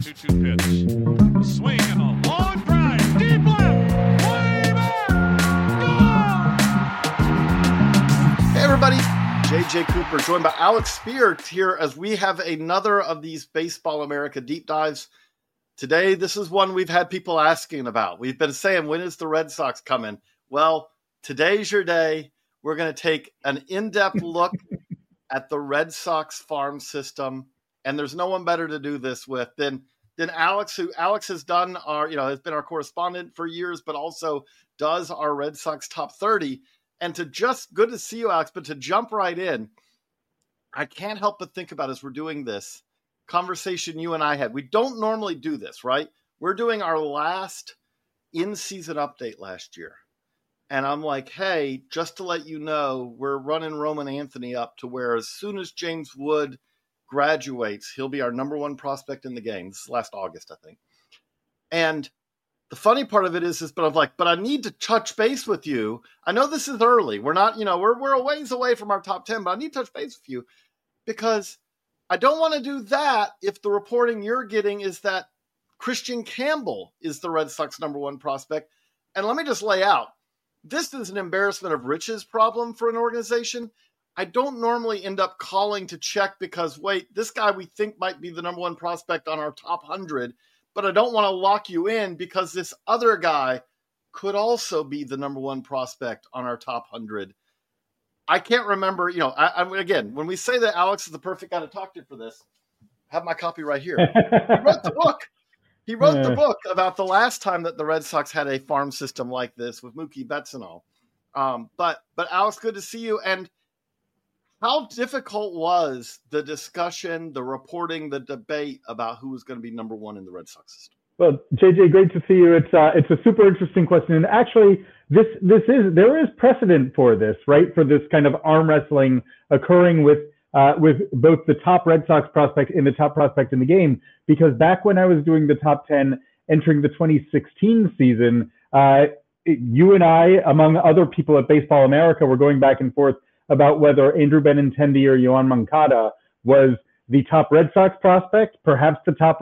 2-2 pitch. A swing and a long drive. Deep left. Way back. Gone. Hey, everybody. JJ Cooper, joined by Alex Spear here as we have another of these Baseball America deep dives. Today, this is one we've had people asking about. We've been saying, when is the Red Sox coming? Well, today's your day. We're going to take an in-depth look at the Red Sox farm system. And there's no one better to do this with than Alex, who Alex has done has been our correspondent for years, but also does our Red Sox top 30. And good to see you, Alex, but to jump right in, I can't help but think about, as we're doing this conversation you and I had. We don't normally do this, right? We're doing our last in-season update last year. And I'm like, hey, just to let you know, we're running Roman Anthony up to where as soon as James Wood graduates, he'll be our number one prospect in the game. This is last August, I think. And the funny part of it is but I need to touch base with you. I know this is early. We're not, we're a ways away from our top 10, but I need to touch base with you because I don't want to do that if the reporting you're getting is that Christian Campbell is the Red Sox number one prospect. And let me just lay out, this is an embarrassment of riches problem for an organization. I don't normally end up calling to check because, wait, this guy we think might be the number one prospect on our top 100, but I don't want to lock you in because this other guy could also be the number one prospect on our top 100. I can't remember, again, when we say that Alex is the perfect guy to talk to for this, I have my copy right here. He wrote the book. He wrote the book about the last time that the Red Sox had a farm system like this with Mookie Betts and all. But Alex, good to see you. And how difficult was the discussion, the reporting, the debate about who was going to be number one in the Red Sox system? Well, JJ, great to see you. It's a super interesting question, and actually, there is precedent for this, right? For this kind of arm wrestling occurring with both the top Red Sox prospect and the top prospect in the game. Because back when I was doing the top 10 entering the 2016 season, you and I, among other people at Baseball America, were going back and forth about whether Andrew Benintendi or Yoan Moncada was the top Red Sox prospect, perhaps the top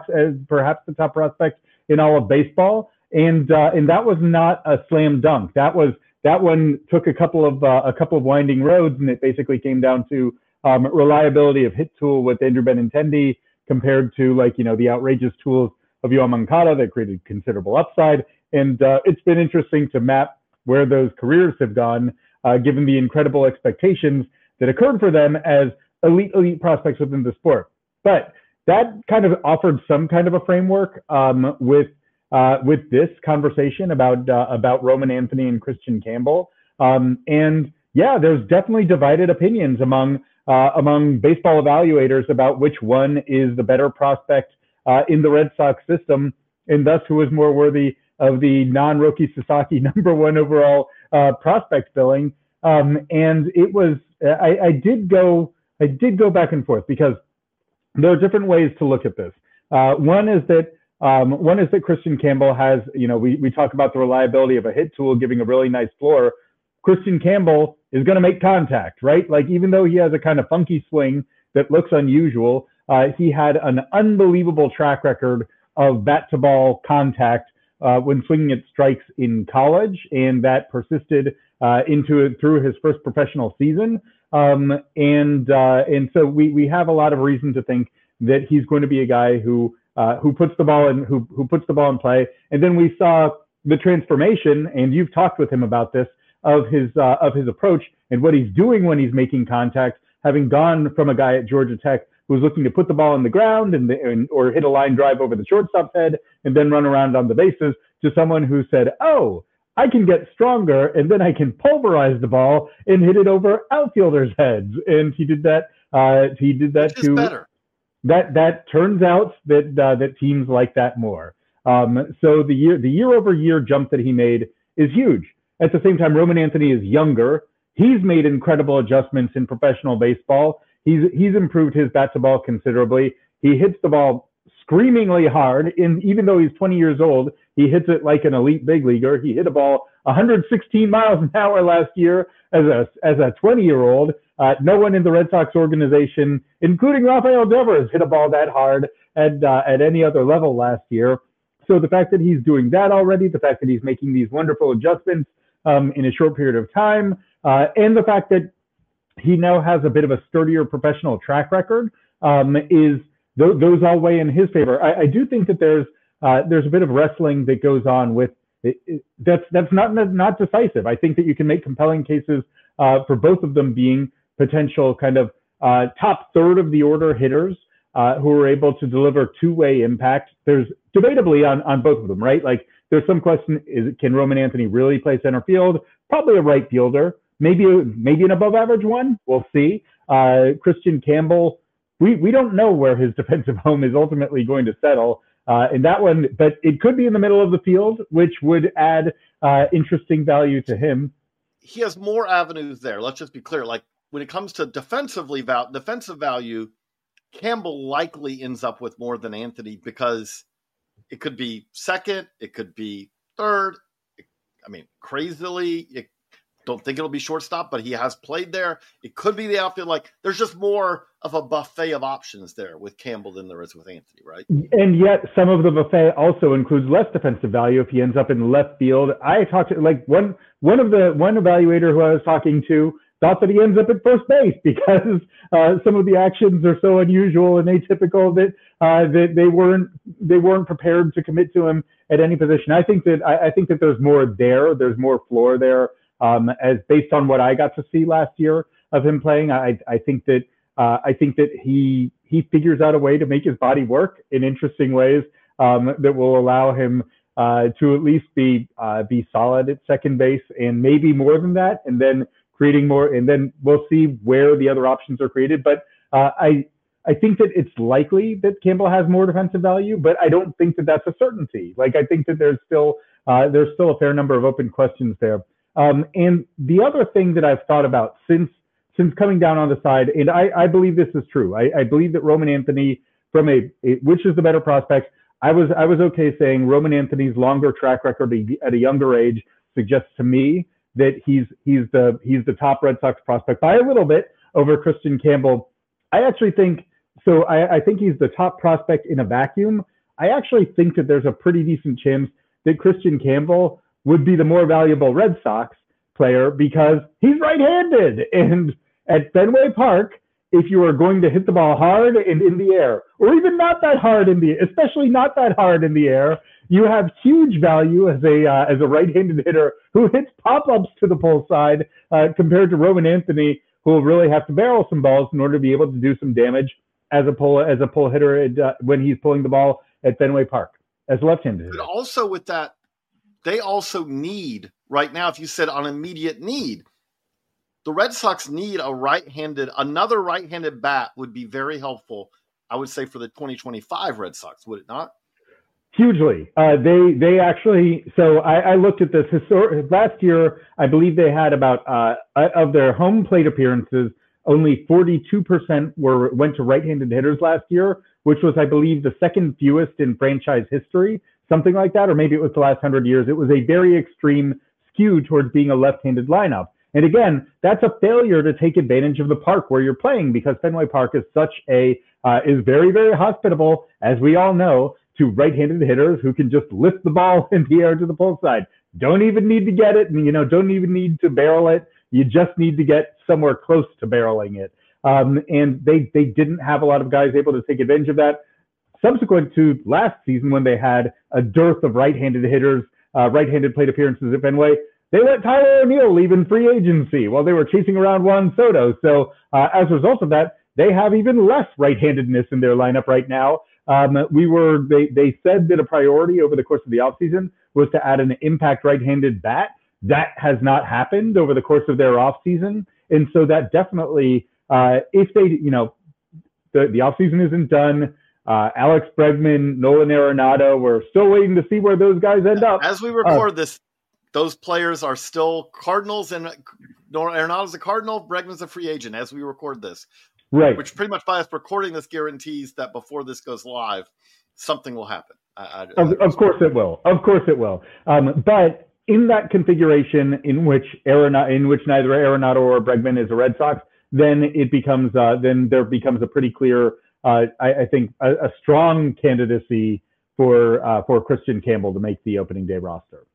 prospect in all of baseball, and that was not a slam dunk. That one took a couple of winding roads, and it basically came down to reliability of hit tool with Andrew Benintendi compared to the outrageous tools of Yoan Moncada that created considerable upside. And it's been interesting to map where those careers have gone, given the incredible expectations that occurred for them as elite prospects within the sport. But that kind of offered some kind of a framework with this conversation about Roman Anthony and Christian Campbell. And yeah, there's definitely divided opinions among baseball evaluators about which one is the better prospect in the Red Sox system, and thus who is more worthy of the non-Roki Sasaki number one overall prospect billing. And it was, I did go back and forth because there are different ways to look at this. One is that Christian Campbell has, we talk about the reliability of a hit tool giving a really nice floor. Christian Campbell is going to make contact, right? Like, even though he has a kind of funky swing that looks unusual, he had an unbelievable track record of bat to ball contact when swinging at strikes in college, and that persisted through his first professional season. And so we have a lot of reason to think that he's going to be a guy who puts the ball in play. And then we saw the transformation, and you've talked with him about this, of his approach and what he's doing when he's making contact, having gone from a guy at Georgia Tech who's looking to put the ball in the ground or hit a line drive over the shortstop's head and then run around on the bases, to someone who said, oh, I can get stronger and then I can pulverize the ball and hit it over outfielders' heads. And he did that. Which is better. That turns out that teams like that more. So the year-over-year jump that he made is huge. At the same time, Roman Anthony is younger. He's made incredible adjustments in professional baseball. He's improved his bat to ball considerably. He hits the ball screamingly hard. And even though he's 20 years old, he hits it like an elite big leaguer. He hit a ball 116 miles an hour last year as a 20-year-old. No one in the Red Sox organization, including Rafael Devers, hit a ball that hard at any other level last year. So the fact that he's doing that already, the fact that he's making these wonderful adjustments in a short period of time, and the fact that he now has a bit of a sturdier professional track record, those all weigh in his favor. I do think that there's a bit of wrestling that goes on with that's not decisive. I think that you can make compelling cases for both of them being potential kind of top third of the order hitters who are able to deliver two-way impact. There's debatably on both of them, right? Like there's some question: can Roman Anthony really play center field? Probably a right fielder, maybe an above-average one. We'll see. Christian Campbell, we don't know where his defensive home is ultimately going to settle in that one, but it could be in the middle of the field, which would add interesting value to him. He has more avenues there. Let's just be clear. Like when it comes to defensive value, Campbell likely ends up with more than Anthony because it could be second, it could be third. Crazily, don't think it'll be shortstop, but he has played there. It could be the outfield. Like there's just more of a buffet of options there with Campbell than there is with Anthony, right? And yet some of the buffet also includes less defensive value if he ends up in left field. I talked to one evaluator who I was talking to thought that he ends up at first base because some of the actions are so unusual and atypical that they weren't prepared to commit to him at any position. I think that there's more there. There's more floor there. As based on what I got to see last year of him playing, I think that he figures out a way to make his body work in interesting ways that will allow him to at least be solid at second base and maybe more than that, and then creating more, and then we'll see where the other options are created. But I think that it's likely that Campbell has more defensive value, but I don't think that that's a certainty. Like I think that there's still a fair number of open questions there. And the other thing that I've thought about since coming down on the side, and I believe this is true. I believe that Roman Anthony, from which is the better prospect, I was okay saying Roman Anthony's longer track record at a younger age suggests to me that he's the top Red Sox prospect by a little bit over Christian Campbell. I actually think so. I think he's the top prospect in a vacuum. I actually think that there's a pretty decent chance that Christian Campbell would be the more valuable Red Sox player because he's right-handed. And at Fenway Park, if you are going to hit the ball hard and in the air, or even not that hard especially not that hard in the air, you have huge value as a right-handed hitter who hits pop-ups to the pull side compared to Roman Anthony, who will really have to barrel some balls in order to be able to do some damage as a pull hitter when he's pulling the ball at Fenway Park as a left-handed hitter. But also with that, they also need, right now, if you said on immediate need, the Red Sox need another right-handed bat would be very helpful, I would say, for the 2025 Red Sox, would it not? Hugely. They actually, so I looked at this last year. I believe they had about, of their home plate appearances, only 42% went to right-handed hitters last year, which was, I believe, the second fewest in franchise history. Something like that, or maybe it was the last 100 years. It was a very extreme skew towards being a left-handed lineup. And again, that's a failure to take advantage of the park where you're playing because Fenway Park is is very, very hospitable, as we all know, to right-handed hitters who can just lift the ball in the air to the pull side. Don't even need to get it, and don't even need to barrel it. You just need to get somewhere close to barreling it. And they didn't have a lot of guys able to take advantage of that. Subsequent to last season, when they had a dearth of right-handed hitters, right-handed plate appearances at Fenway, they let Tyler O'Neill leave in free agency while they were chasing around Juan Soto. So as a result of that, they have even less right-handedness in their lineup right now. They said that a priority over the course of the offseason was to add an impact right-handed bat. That has not happened over the course of their offseason. And so that definitely, if they, the offseason isn't done, Alex Bregman, Nolan Arenado, we're still waiting to see where those guys end up. As we record this, those players are still Cardinals, and Arenado's a Cardinal, Bregman's a free agent as we record this. Right. Which pretty much by us recording this guarantees that before this goes live, something will happen. Of course it will. Of course it will. But in that configuration in which neither Arenado or Bregman is a Red Sox, then it becomes then there becomes a pretty clear, I think, a strong candidacy for Christian Campbell to make the opening day roster.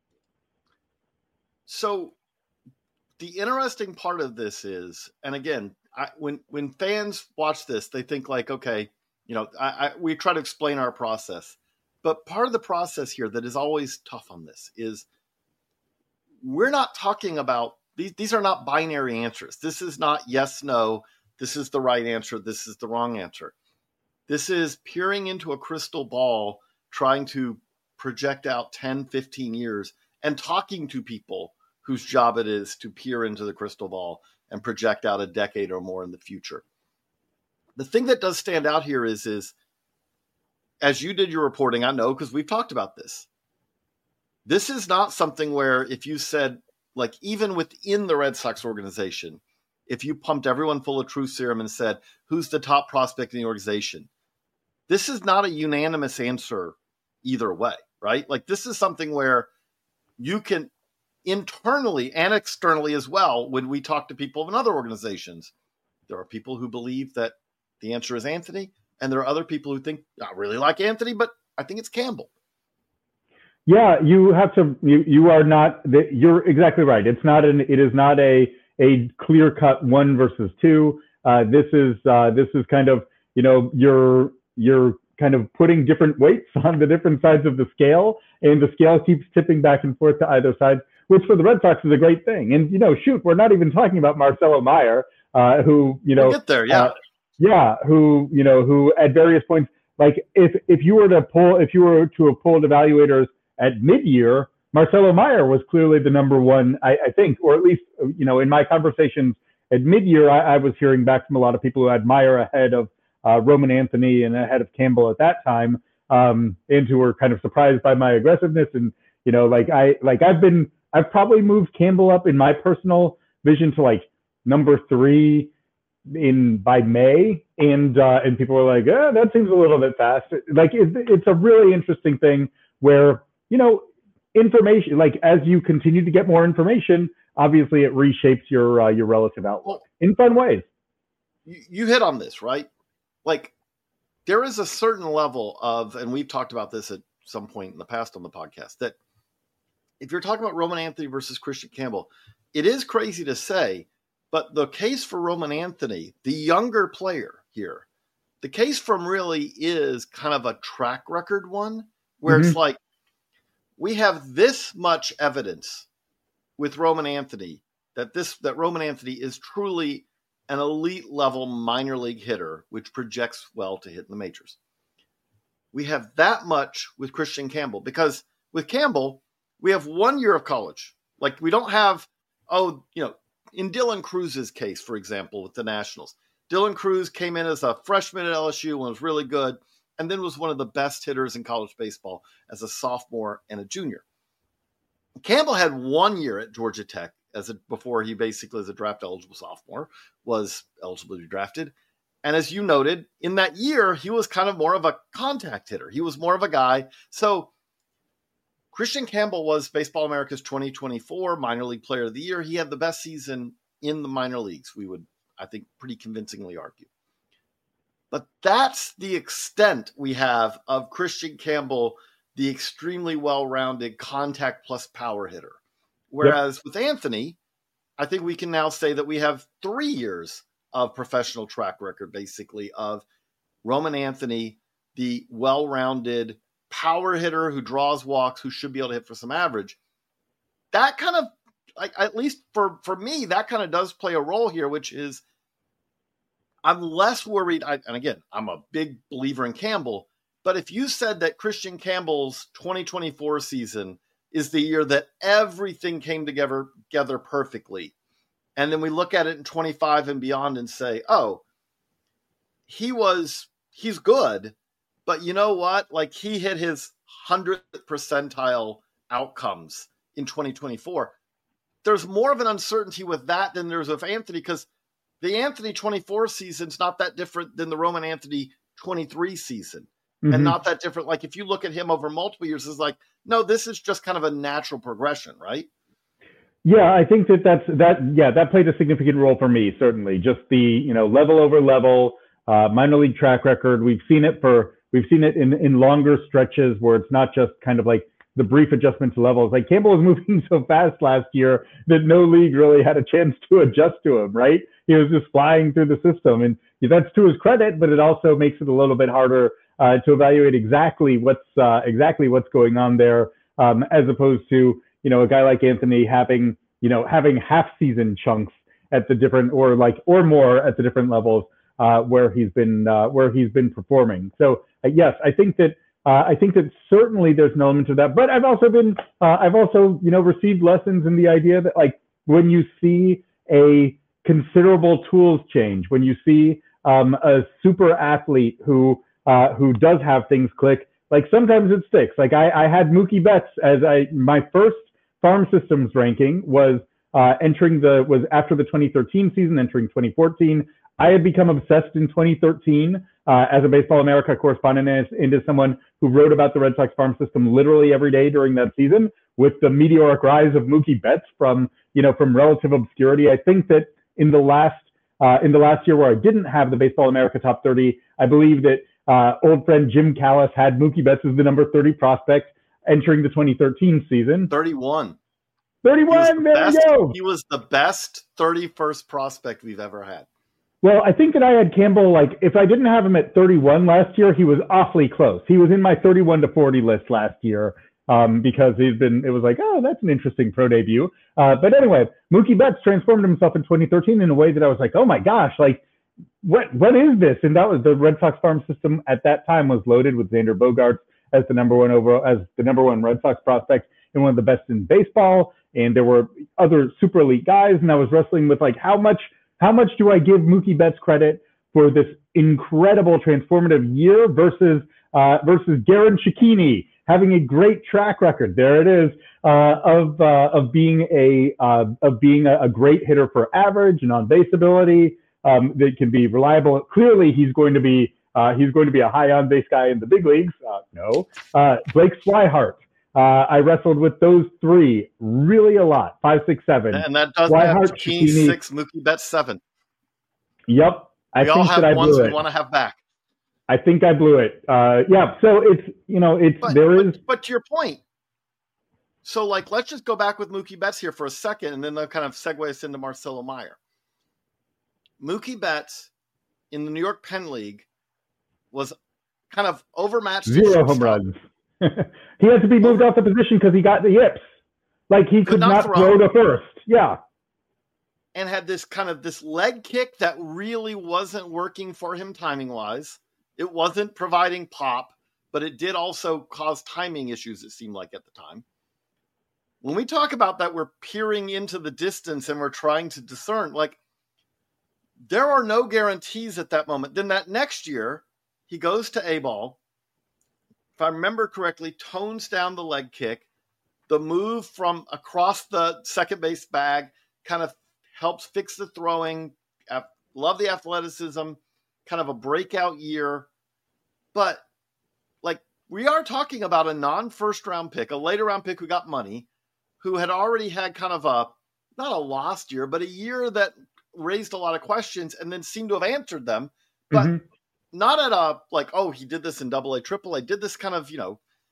So the interesting part of this is, and again, when fans watch this, they think like, okay, we try to explain our process, but part of the process here that is always tough on this is we're not talking about these are not binary answers. This is not yes, no, this is the right answer, this is the wrong answer. This is peering into a crystal ball, trying to project out 10, 15 years and talking to people whose job it is to peer into the crystal ball and project out a decade or more in the future. The thing that does stand out here is as you did your reporting, I know because we've talked about this. This is not something where if you said, like even within the Red Sox organization, if you pumped everyone full of truth serum and said, who's the top prospect in the organization? This is not a unanimous answer either way, right? Like this is something where you can internally and externally as well, when we talk to people in other organizations, there are people who believe that the answer is Anthony, and there are other people who think, I really like Anthony, but I think it's Campbell. Yeah, you have to. You are not. You're exactly right. It is not a clear cut one versus two. This is kind of you're kind of putting different weights on the different sides of the scale, and the scale keeps tipping back and forth to either side, which for the Red Sox is a great thing. And shoot, we're not even talking about Marcelo Meyer, who we'll get there, who at various points, like if you were to have pulled evaluators at mid-year, Marcelo Meyer was clearly the number one, I think, or at least, in my conversations at mid-year, I was hearing back from a lot of people who had Meyer ahead of Roman Anthony and ahead of Campbell at that time, and who were kind of surprised by my aggressiveness. And, I've probably moved Campbell up in my personal vision to like number 3 by May. And people were like, that seems a little bit fast. Like it's a really interesting thing where, information, like as you continue to get more information, obviously it reshapes your relative outlook in fun ways. You hit on this, right? Like there is a certain level of, and we've talked about this at some point in the past on the podcast, that if you're talking about Roman Anthony versus Christian Campbell, it is crazy to say, but the case for Roman Anthony, the younger player here, the case for him really is kind of a track record one, where it's like, we have this much evidence with Roman Anthony that Roman Anthony is truly an elite level minor league hitter, which projects well to hit in the majors. We have that much with Christian Campbell, because with Campbell, we have 1 year of college. Like we don't have, in Dylan Cruz's case, for example, with the Nationals, Dylan Cruz came in as a freshman at LSU and was really good, and then was one of the best hitters in college baseball as a sophomore and a junior. Campbell had 1 year at Georgia Tech before he basically, as a draft eligible sophomore, was eligible to be drafted. And as you noted, in that year, he was kind of more of a contact hitter. He was more of a guy. So Christian Campbell was Baseball America's 2024 minor league player of the year. He had the best season in the minor leagues, we would, I think, pretty convincingly argue. But that's the extent we have of Christian Campbell, the extremely well-rounded contact plus power hitter. Whereas with Anthony, I think we can now say that we have 3 years of professional track record, basically, of Roman Anthony, the well-rounded power hitter who draws walks, who should be able to hit for some average. That kind of, like, at least for me, that kind of does play a role here, which is I'm less worried. And again, I'm a big believer in Campbell, but if you said that Christian Campbell's 2024 season is the year that everything came together perfectly, and then we look at it in 25 and beyond and say, oh, he's good, but you know what? Like he hit his 100th percentile outcomes in 2024. There's more of an uncertainty with that than there's with Anthony, because the Anthony 24 season's not that different than the Roman Anthony 23 season, and not that different. Like if you look at him over multiple years, it's like, no, this is just kind of a natural progression, right? Yeah, I think that played a significant role for me, certainly. Just the, level over level, minor league track record. We've seen it in longer stretches where it's not just kind of like the brief adjustment to levels. Like Campbell was moving so fast last year that no league really had a chance to adjust to him, right? He was just flying through the system. And that's to his credit, but it also makes it a little bit harder to evaluate exactly what's going on there, as opposed to, a guy like Anthony having half season chunks at the different, or more at the different levels where he's been performing. So yes, I think that certainly there's an element of that. But I've also received lessons in the idea that, like, when you see a considerable tools change, when you see a super athlete who does have things click, like sometimes it sticks. Like I had Mookie Betts as my first farm systems ranking was after the 2013 season, entering 2014. I had become obsessed in 2013 as a Baseball America correspondent and into someone who wrote about the Red Sox farm system literally every day during that season, with the meteoric rise of Mookie Betts from relative obscurity. I think that in the last year where I didn't have the Baseball America top 30, I believe that old friend Jim Callis had Mookie Betts as the number 30 prospect entering the 2013 season. 31. 31, there we go. He was the best 31st prospect we've ever had. Well, I think that I had Campbell, like, if I didn't have him at 31 last year, he was awfully close. He was in my 31 to 40 list last year because it was like, oh, that's an interesting pro debut. But anyway, Mookie Betts transformed himself in 2013 in a way that I was like, oh my gosh, like, what is this? And that was the Red Sox farm system at that time was loaded with Xander Bogaerts as the number one Red Sox prospect and one of the best in baseball. And there were other super elite guys. And I was wrestling with, like, how much do I give Mookie Betts credit for this incredible transformative year versus Garen Cecchini having a great track record? There it is, of being a great hitter for average and on base ability that can be reliable. Clearly, he's going to be a high on base guy in the big leagues. No, Blake Swihart. I wrestled with those three really a lot. 5, 6, 7. And that does have Cecchini 6, Mookie Betts 7. Yep. We all have ones we want to have back. I think I blew it. Yeah. So but to your point. So, like, let's just go back with Mookie Betts here for a second, and then they'll kind of segue us into Marcelo Meyer. Mookie Betts in the New York Penn League was kind of overmatched. 0 home runs. He had to be moved off the position because he got the yips. Like, he could not throw to first. Yeah. And had this leg kick that really wasn't working for him timing-wise. It wasn't providing pop, but it did also cause timing issues, it seemed like, at the time. When we talk about that, we're peering into the distance and we're trying to discern, like, there are no guarantees at that moment. Then that next year, he goes to A-ball. If I remember correctly, tones down the leg kick. The move from across the second base bag kind of helps fix the throwing. Love the athleticism, kind of a breakout year. But, like, we are talking about a non-first round pick, a later round pick who got money, who had already had kind of not a lost year, but a year that raised a lot of questions and then seemed to have answered them. But not at he did this in AA, AAA, did this kind of,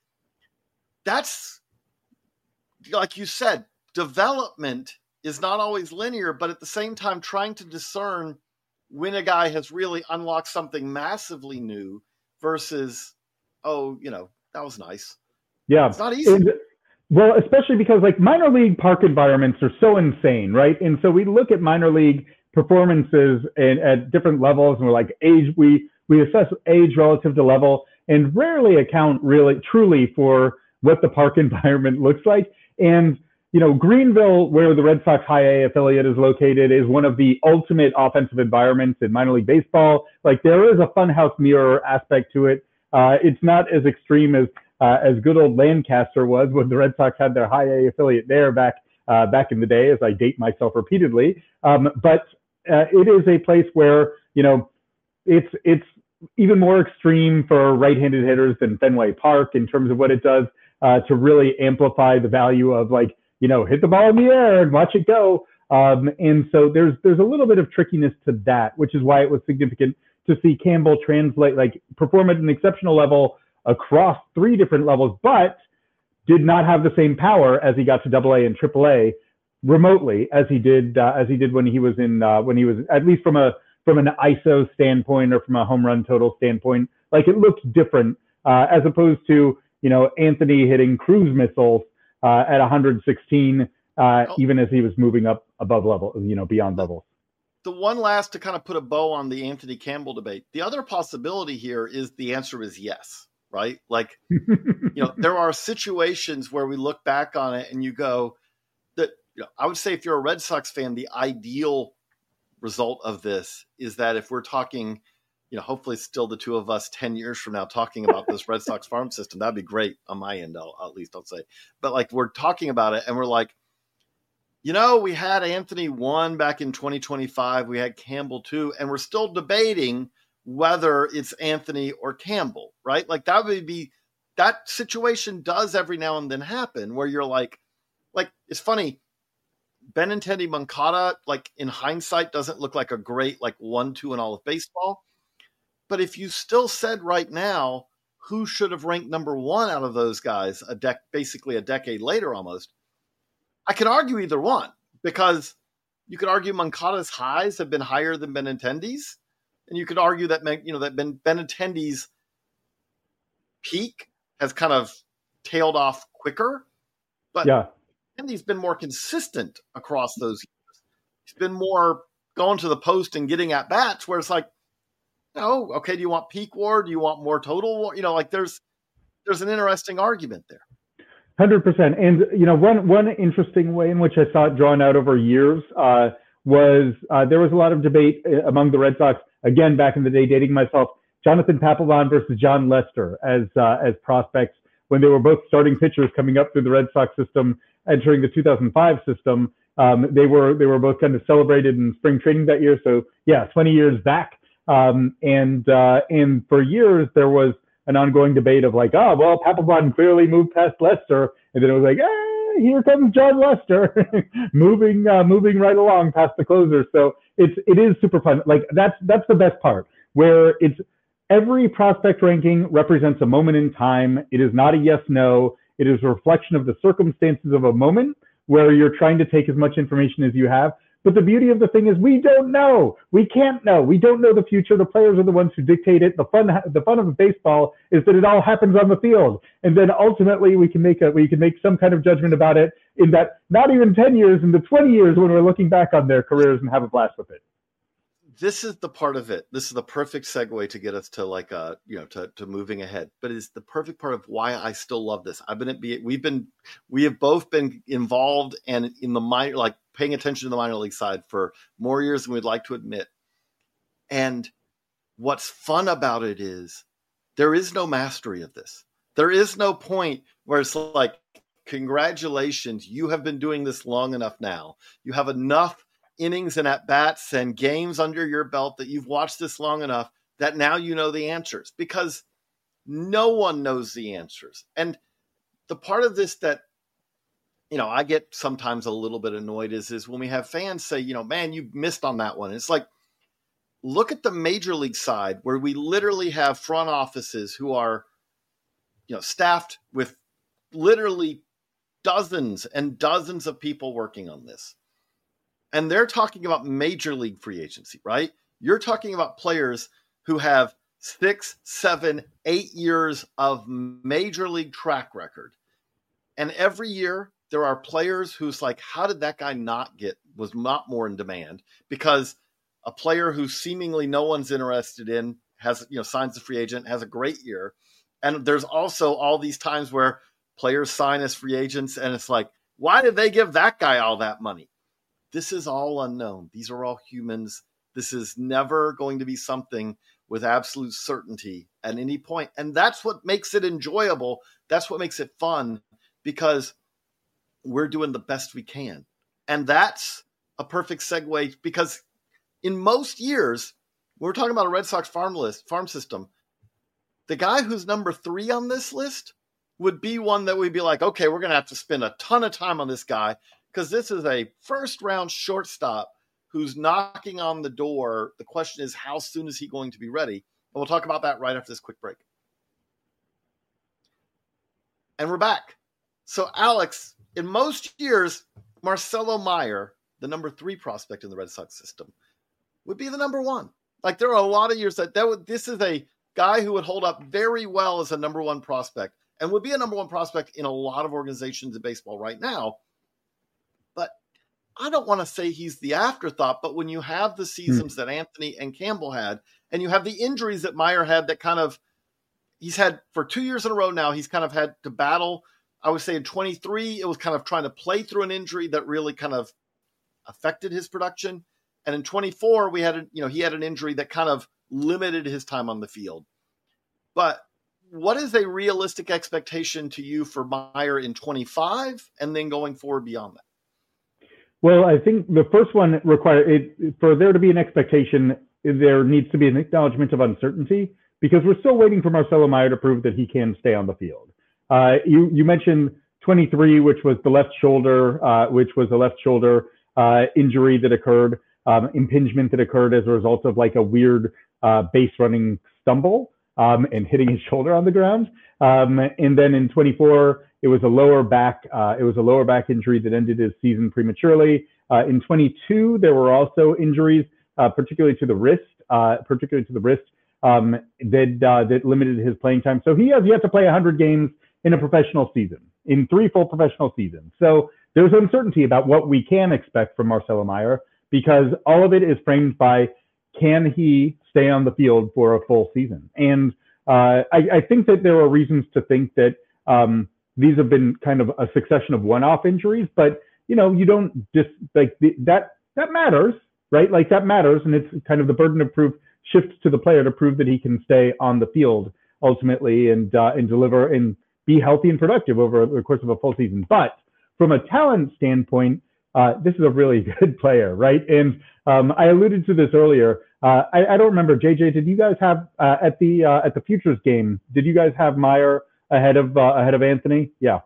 that's, like you said, development is not always linear, but at the same time, trying to discern when a guy has really unlocked something massively new versus, that was nice. Yeah. It's not easy. Well, especially because, like, minor league park environments are so insane, right? And so we look at minor league performances at different levels, and we're like, age, we assess age relative to level and rarely account really truly for what the park environment looks like. And, Greenville, where the Red Sox High A affiliate is located, is one of the ultimate offensive environments in minor league baseball. Like, there is a funhouse mirror aspect to it. It's not as extreme as good old Lancaster was when the Red Sox had their High A affiliate there back in the day, as I date myself repeatedly. But it is a place where, it's even more extreme for right-handed hitters than Fenway Park in terms of what it does to really amplify the value of, like, hit the ball in the air and watch it go. And so there's a little bit of trickiness to that, which is why it was significant to see Campbell perform at an exceptional level across 3 different levels, but did not have the same power as he got to AA and AAA remotely as he did when he was at least from an ISO standpoint or from a home run total standpoint. Like, it looked different as opposed to Anthony hitting cruise missiles at 116 even as he was moving up above level, beyond levels. The one last to kind of put a bow on the Anthony Campbell debate, the other possibility here is the answer is yes, right? Like, there are situations where we look back on it and you go that, I would say if you're a Red Sox fan, the ideal result of this is that if we're talking, hopefully still the two of us 10 years from now talking about this Red Sox farm system, that'd be great on my end, at least I'll say. But like, we're talking about it and we're like, we had Anthony 1 back in 2025. We had Campbell 2, and we're still debating whether it's Anthony or Campbell, right? Like, that situation does every now and then happen where you're like, it's funny. Benintendi Moncada, like, in hindsight, doesn't look like a great, 1-2 in all of baseball. But if you still said right now, who should have ranked number 1 out of those guys basically a decade later almost, I could argue either one, because you could argue Moncada's highs have been higher than Benintendi's, and you could argue that Benintendi's peak has kind of tailed off quicker, but Benintendi's been more consistent across those years. He's been more going to the post and getting at bats, where it's like, okay, do you want peak WAR? Do you want more total WAR? There's an interesting argument there. 100%. And, one interesting way in which I saw it drawn out over years was there was a lot of debate among the Red Sox, again, back in the day, dating myself, Jonathan Papelbon versus John Lester as prospects when they were both starting pitchers coming up through the Red Sox system, entering the 2005 system. They were both kind of celebrated in spring training that year. So, 20 years back. And for years, there was an ongoing debate of like, Papelbon clearly moved past Lester. And then it was like, here comes John Lester moving right along past the closer. So it is super fun. Like, that's the best part, where it's every prospect ranking represents a moment in time. It is not a yes, no. It is a reflection of the circumstances of a moment where you're trying to take as much information as you have. But the beauty of the thing is we don't know. We can't know. We don't know the future. The players are the ones who dictate it. The fun of baseball is that it all happens on the field. And then ultimately we can make some kind of judgment about it in that not even 10 years, in the 20 years when we're looking back on their careers and have a blast with it. This is the part of it. This is the perfect segue to get us to to moving ahead. But it's the perfect part of why I still love this. We have both been involved and in the minor, paying attention to the minor league side for more years than we'd like to admit. And what's fun about it is there is no mastery of this. There is no point where it's like, congratulations, you have been doing this long enough now. You have enough innings and at-bats and games under your belt that you've watched this long enough that now you know the answers, because no one knows the answers. And the part of this that, I get sometimes a little bit annoyed is when we have fans say, man, you missed on that one. It's like, look at the major league side where we literally have front offices who are, staffed with literally dozens and dozens of people working on this. And they're talking about major league free agency, right? You're talking about players who have 6, 7, 8 years of major league track record. And every year there are players who's like, how did that guy was not more in demand? Because a player who seemingly no one's interested in has, signs a free agent, has a great year. And there's also all these times where players sign as free agents and it's like, why did they give that guy all that money? This is all unknown. These are all humans. This is never going to be something with absolute certainty at any point. And that's what makes it enjoyable. That's what makes it fun, because we're doing the best we can. And that's a perfect segue, because in most years, when we're talking about a Red Sox farm system, the guy who's number 3 on this list would be one that we'd be like, okay, we're going to have to spend a ton of time on this guy because this is a first-round shortstop who's knocking on the door. The question is, how soon is he going to be ready? And we'll talk about that right after this quick break. And we're back. So, Alex, in most years, Marcelo Meyer, the number 3 prospect in the Red Sox system, would be the number 1. Like, there are a lot of years this is a guy who would hold up very well as a number 1 prospect and would be a number 1 prospect in a lot of organizations in baseball right now. But I don't want to say he's the afterthought, but when you have the seasons that Anthony and Campbell had, and you have the injuries that Meyer had that kind of, he's had for 2 years in a row now, he's kind of had to battle. I would say in 23, it was kind of trying to play through an injury that really kind of affected his production. And in 24, he had an injury that kind of limited his time on the field. But what is a realistic expectation to you for Meyer in 25 and then going forward beyond that? Well, I think the first one for there to be an expectation, there needs to be an acknowledgement of uncertainty because we're still waiting for Marcelo Meyer to prove that he can stay on the field. You mentioned 23, which was the left shoulder, injury that occurred, impingement that occurred as a result of like a weird base running stumble and hitting his shoulder on the ground. And then in 24, it was a lower back injury that ended his season prematurely. In 22, there were also injuries, particularly to the wrist, that limited his playing time. So he has yet to play 100 games in a professional season, in 3 full professional seasons. So there's uncertainty about what we can expect from Marcelo Meyer because all of it is framed by, can he stay on the field for a full season? And I think that there are reasons to think that these have been kind of a succession of one-off injuries, but you don't just like that matters, right? Like that matters, and it's kind of the burden of proof shifts to the player to prove that he can stay on the field ultimately and deliver and be healthy and productive over the course of a full season. But from a talent standpoint, this is a really good player, right? And I alluded to this earlier. I don't remember, JJ. Did you guys have at the Futures game? Did you guys have Meyer ahead of Anthony? Yeah.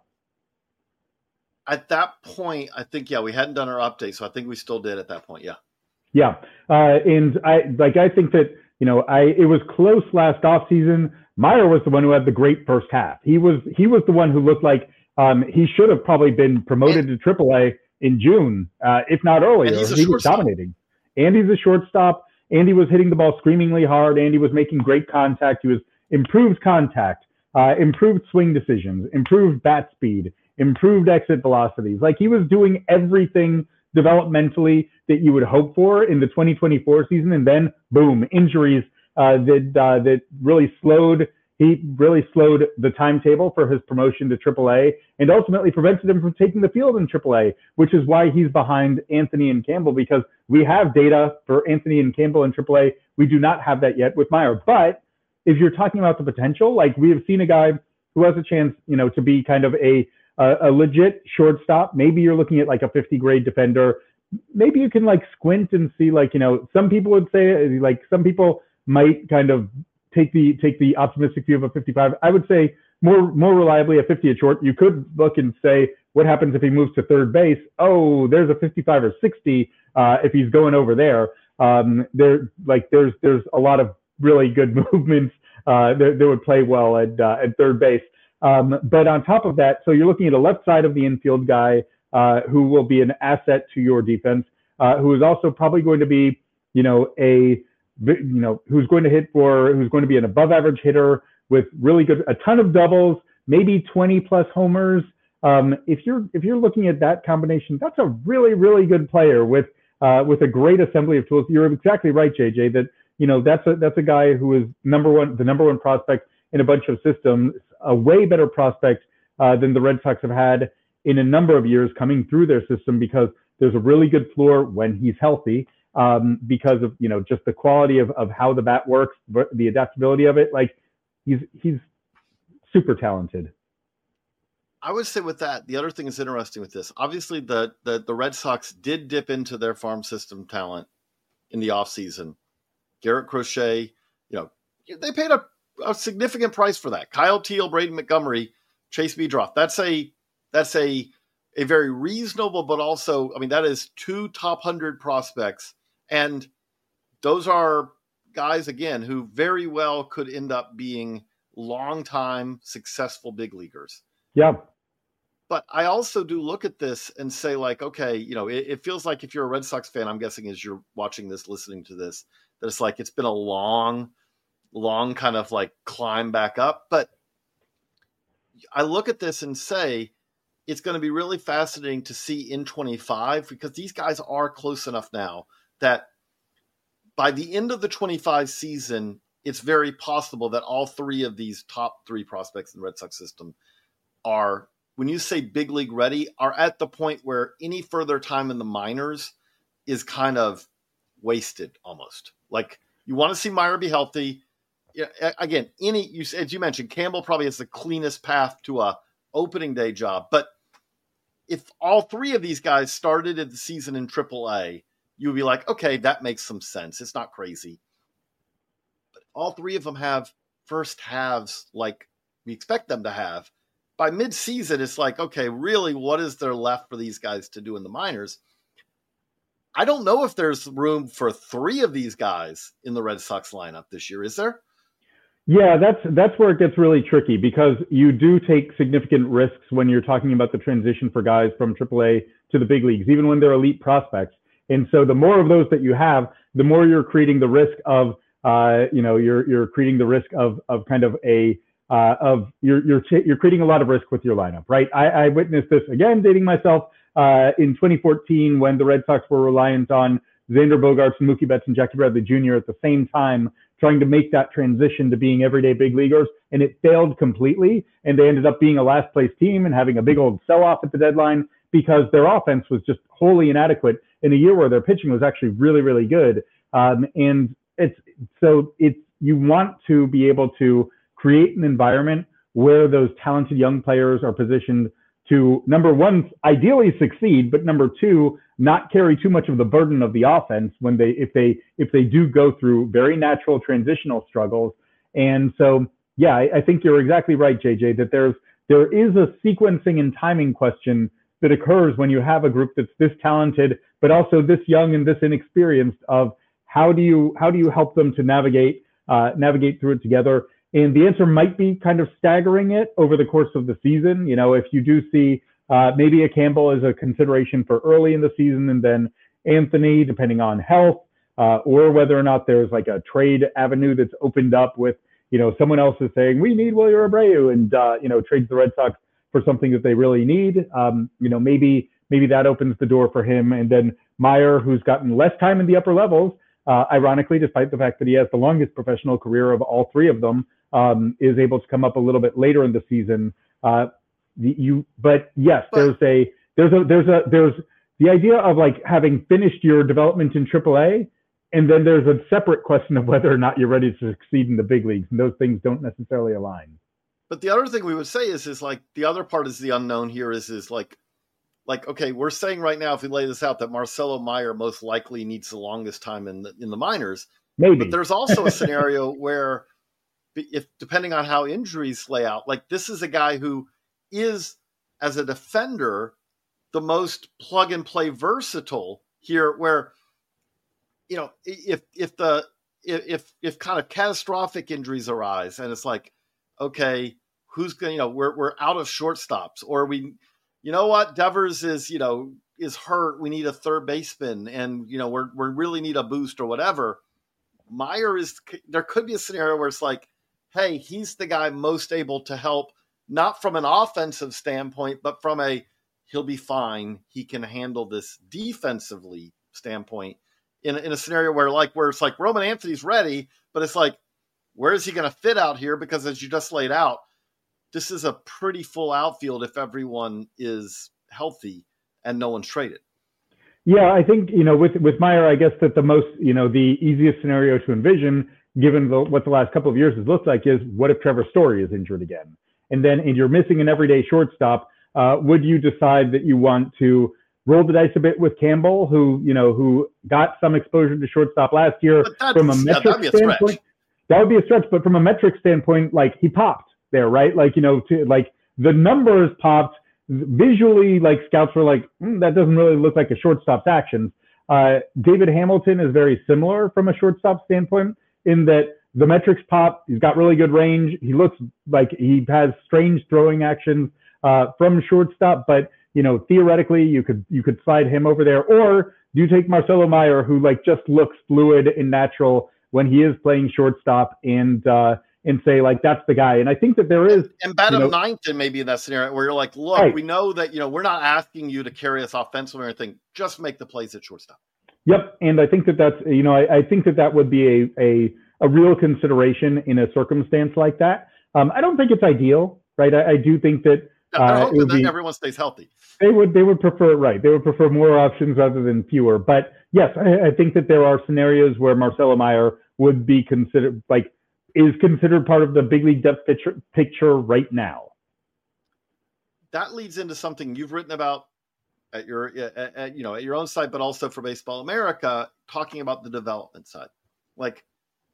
At that point, I think we hadn't done our update, so I think we still did at that point. Yeah. Yeah, and I think that it was close last offseason. Meyer was the one who had the great first half. He was the one who looked like he should have probably been promoted to AAA in June, if not earlier. He was dominating. And he's a shortstop. Andy was hitting the ball screamingly hard. Andy was making great contact. He was improved contact, improved swing decisions, improved bat speed, improved exit velocities. Like he was doing everything developmentally that you would hope for in the 2024 season. And then boom, injuries that really slowed. He really slowed the timetable for his promotion to AAA and ultimately prevented him from taking the field in AAA, which is why he's behind Anthony and Campbell, because we have data for Anthony and Campbell in AAA. We do not have that yet with Meyer. But if you're talking about the potential, like we have seen a guy who has a chance, to be kind of a legit shortstop. Maybe you're looking at like a 50 grade defender. Maybe you can like squint and see some people would say some people might kind of take the optimistic view of a 55. I would say more reliably a 50 at short. You could look and say, what happens if he moves to third base? Oh, there's a 55 or 60 if he's going over there. There's a lot of really good movements that would play well at third base. But on top of that, so you're looking at a left side of the infield guy who will be an asset to your defense, who is also probably going to be, who's going to be an above average hitter with a ton of doubles, maybe 20 plus homers. If you're looking at that combination, that's a really, really good player with a great assembly of tools. You're exactly right, JJ, that, that's a guy who is the number one prospect in a bunch of systems, a way better prospect than the Red Sox have had in a number of years coming through their system, because there's a really good floor when he's healthy. Because of just the quality of how the bat works, the adaptability of it. Like he's super talented. I would say with that, the other thing that's interesting with this, obviously the Red Sox did dip into their farm system talent in the offseason. Garrett Crochet, they paid a significant price for that. Kyle Teal, Braden Montgomery, Chase Biedroff. That's a very reasonable, but also, I mean, that is 2 top 100 prospects. And those are guys, again, who very well could end up being long-time successful big leaguers. Yeah. But I also do look at this and say, like, okay, it feels like if you're a Red Sox fan, I'm guessing as you're watching this, listening to this, that it's like it's been a long kind of like climb back up. But I look at this and say it's going to be really fascinating to see in 25, because these guys are close enough now that by the end of the 25 season, it's very possible that all 3 of these top 3 prospects in the Red Sox system are, when you say big league ready, are at the point where any further time in the minors is kind of wasted almost. Like, you want to see Meyer be healthy. Yeah, again, as you mentioned, Campbell probably has the cleanest path to a opening day job. But if all 3 of these guys started at the season in AAA, you would be like, okay, that makes some sense. It's not crazy. But all 3 of them have first halves like we expect them to have. By mid-season, it's like, okay, really, what is there left for these guys to do in the minors? I don't know if there's room for 3 of these guys in the Red Sox lineup this year. Is there? Yeah, that's where it gets really tricky, because you do take significant risks when you're talking about the transition for guys from AAA to the big leagues, even when they're elite prospects. And so the more of those that you have, the more you're creating the risk of, you're creating the risk of kind of a, you're creating a lot of risk with your lineup, right? I witnessed this, again, dating myself, in 2014 when the Red Sox were reliant on Xander Bogaerts and Mookie Betts and Jackie Bradley Jr. at the same time, trying to make that transition to being everyday big leaguers, and it failed completely. And they ended up being a last place team and having a big old sell-off at the deadline because their offense was just wholly inadequate in a year where their pitching was actually really, really good. And you want to be able to create an environment where those talented young players are positioned to, number one, ideally succeed, but number two, not carry too much of the burden of the offense when if they do go through very natural transitional struggles. And so, yeah, I think you're exactly right, JJ, that there is a sequencing and timing question that occurs when you have a group that's this talented, but also this young and this inexperienced, of how do you help them to navigate through it together. And the answer might be kind of staggering it over the course of the season. You know, if you do see maybe a Campbell as a consideration for early in the season, and then Anthony, depending on health, or whether or not there's like a trade avenue that's opened up with, someone else is saying, we need Wilyer Abreu, and, trades the Red Sox for something that they really need. Maybe that opens the door for him. And then Meyer, who's gotten less time in the upper levels, ironically, despite the fact that he has the longest professional career of all 3 of them, is able to come up a little bit later in the season. But yes, there's the idea of like having finished your development in AAA, and then there's a separate question of whether or not you're ready to succeed in the big leagues, and those things don't necessarily align. But the other thing we would say is like the other part is the unknown here is like, okay, we're saying right now, if we lay this out, that Marcelo Meyer most likely needs the longest time in the minors. Maybe. But there's also a scenario where, if depending on how injuries lay out, like this is a guy who is, as a defender, the most plug and play versatile here, where, if kind of catastrophic injuries arise, and it's like, okay, who's going, we're out of shortstops, or we, Devers is hurt. We need a third baseman, and, we really need a boost or whatever. Meyer there could be a scenario where it's like, hey, he's the guy most able to help, not from an offensive standpoint, but from he'll be fine, he can handle this defensively standpoint in a scenario where it's like Roman Anthony's ready, but it's like, where is he going to fit out here? Because as you just laid out, this is a pretty full outfield if everyone is healthy and no one's traded. Yeah, I think, with Meyer, I guess that the most, the easiest scenario to envision, given what the last couple of years has looked like, is what if Trevor Story is injured again? And you're missing an everyday shortstop. Would you decide that you want to roll the dice a bit with Campbell, who got some exposure to shortstop last year? From a metric standpoint, that would be a stretch. But from a metric standpoint, like, he popped there, right? Like, the numbers popped visually. Like scouts were like, that doesn't really look like a shortstop's actions. David Hamilton is very similar from a shortstop standpoint in that the metrics pop. He's got really good range. He looks like he has strange throwing actions from shortstop, but theoretically you could slide him over there, or do you take Marcelo Meyer, who like just looks fluid and natural when he is playing shortstop, and say like that's the guy. And I think that there is and bat him ninth, and maybe in that scenario where you're like, look, right, we know that we're not asking you to carry us offensively or anything, just make the plays at shortstop. Yep, and I think that's I think that would be a real consideration in a circumstance like that. I don't think it's ideal, right? I do think that they're hoping that everyone stays healthy. They would prefer, right? They would prefer more options rather than fewer. But yes, I think that there are scenarios where Marcelo Meyer would be considered, like, is considered part of the big league depth picture right now. That leads into something you've written about at your own site, but also for Baseball America, talking about the development side. Like,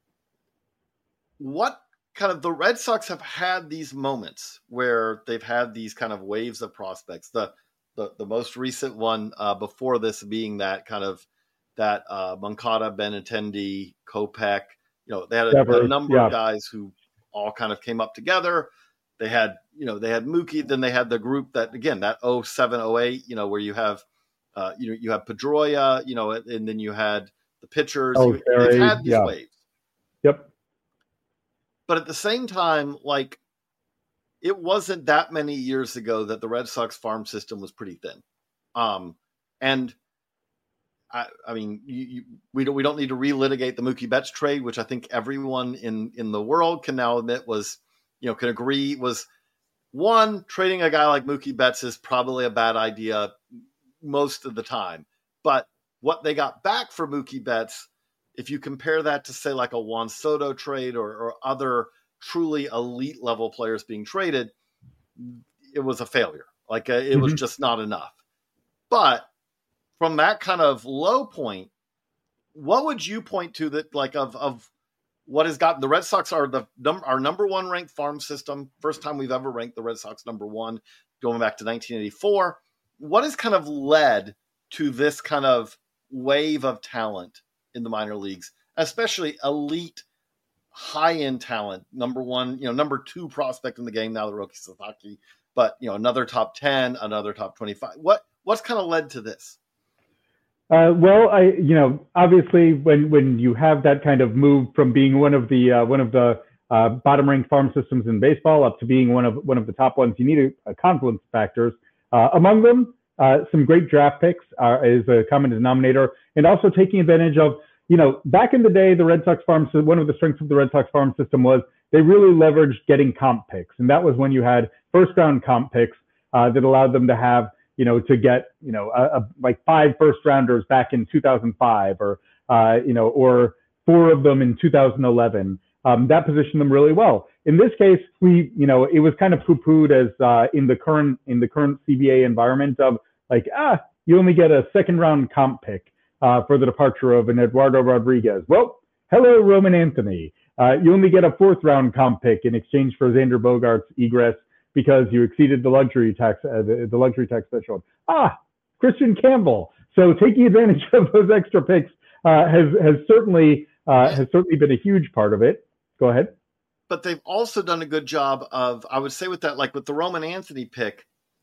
what kind of, the Red Sox have had these moments where they've had these kind of waves of prospects. The most recent one before this being that kind of that Moncada, Benintendi, Kopech. They had a number of guys who all kind of came up together. They had Mookie, then they had the group that, again, that 07, 08, where you have you have Pedroia, and then you had the pitchers. They've had these waves. Yep. But at the same time, like, it wasn't that many years ago that the Red Sox farm system was pretty thin. And I mean, we don't need to relitigate the Mookie Betts trade, which I think everyone in the world can now admit was, can agree was, one, trading a guy like Mookie Betts is probably a bad idea most of the time. But what they got back for Mookie Betts, if you compare that to, say, like a Juan Soto trade or other truly elite level players being traded, it was a failure. Like, it was just not enough. But from that kind of low point, what would you point to that, like, of what has gotten the Red Sox are our number one ranked farm system? First time we've ever ranked the Red Sox number one, going back to 1984. What has kind of led to this kind of wave of talent in the minor leagues, especially elite, high-end talent? Number one, number two prospect in the game now, the Roki Sasaki, but another top 10, another top 25. What's kind of led to this? Well, obviously, when you have that kind of move from being one of the bottom-ranked farm systems in baseball up to being one of the top ones, you need a confluence of factors. Among them, some great draft picks is a common denominator, and also taking advantage of, back in the day, the Red Sox farm system, one of the strengths of the Red Sox farm system was they really leveraged getting comp picks, and that was when you had first-round comp picks that allowed them to have, to get, like 5 first-rounders back in 2005, or 4 of them in 2011. That positioned them really well. In this case, it was kind of poo-pooed as in the current CBA environment of like, you only get a second-round comp pick for the departure of an Eduardo Rodriguez. Well, hello, Roman Anthony. You only get a 4th-round comp pick in exchange for Xander Bogaerts' egress because you exceeded the luxury tax threshold. Christian Campbell. So taking advantage of those extra picks has certainly been a huge part of it. Go ahead. But they've also done a good job of, I would say, with that, like with the Roman Anthony pick,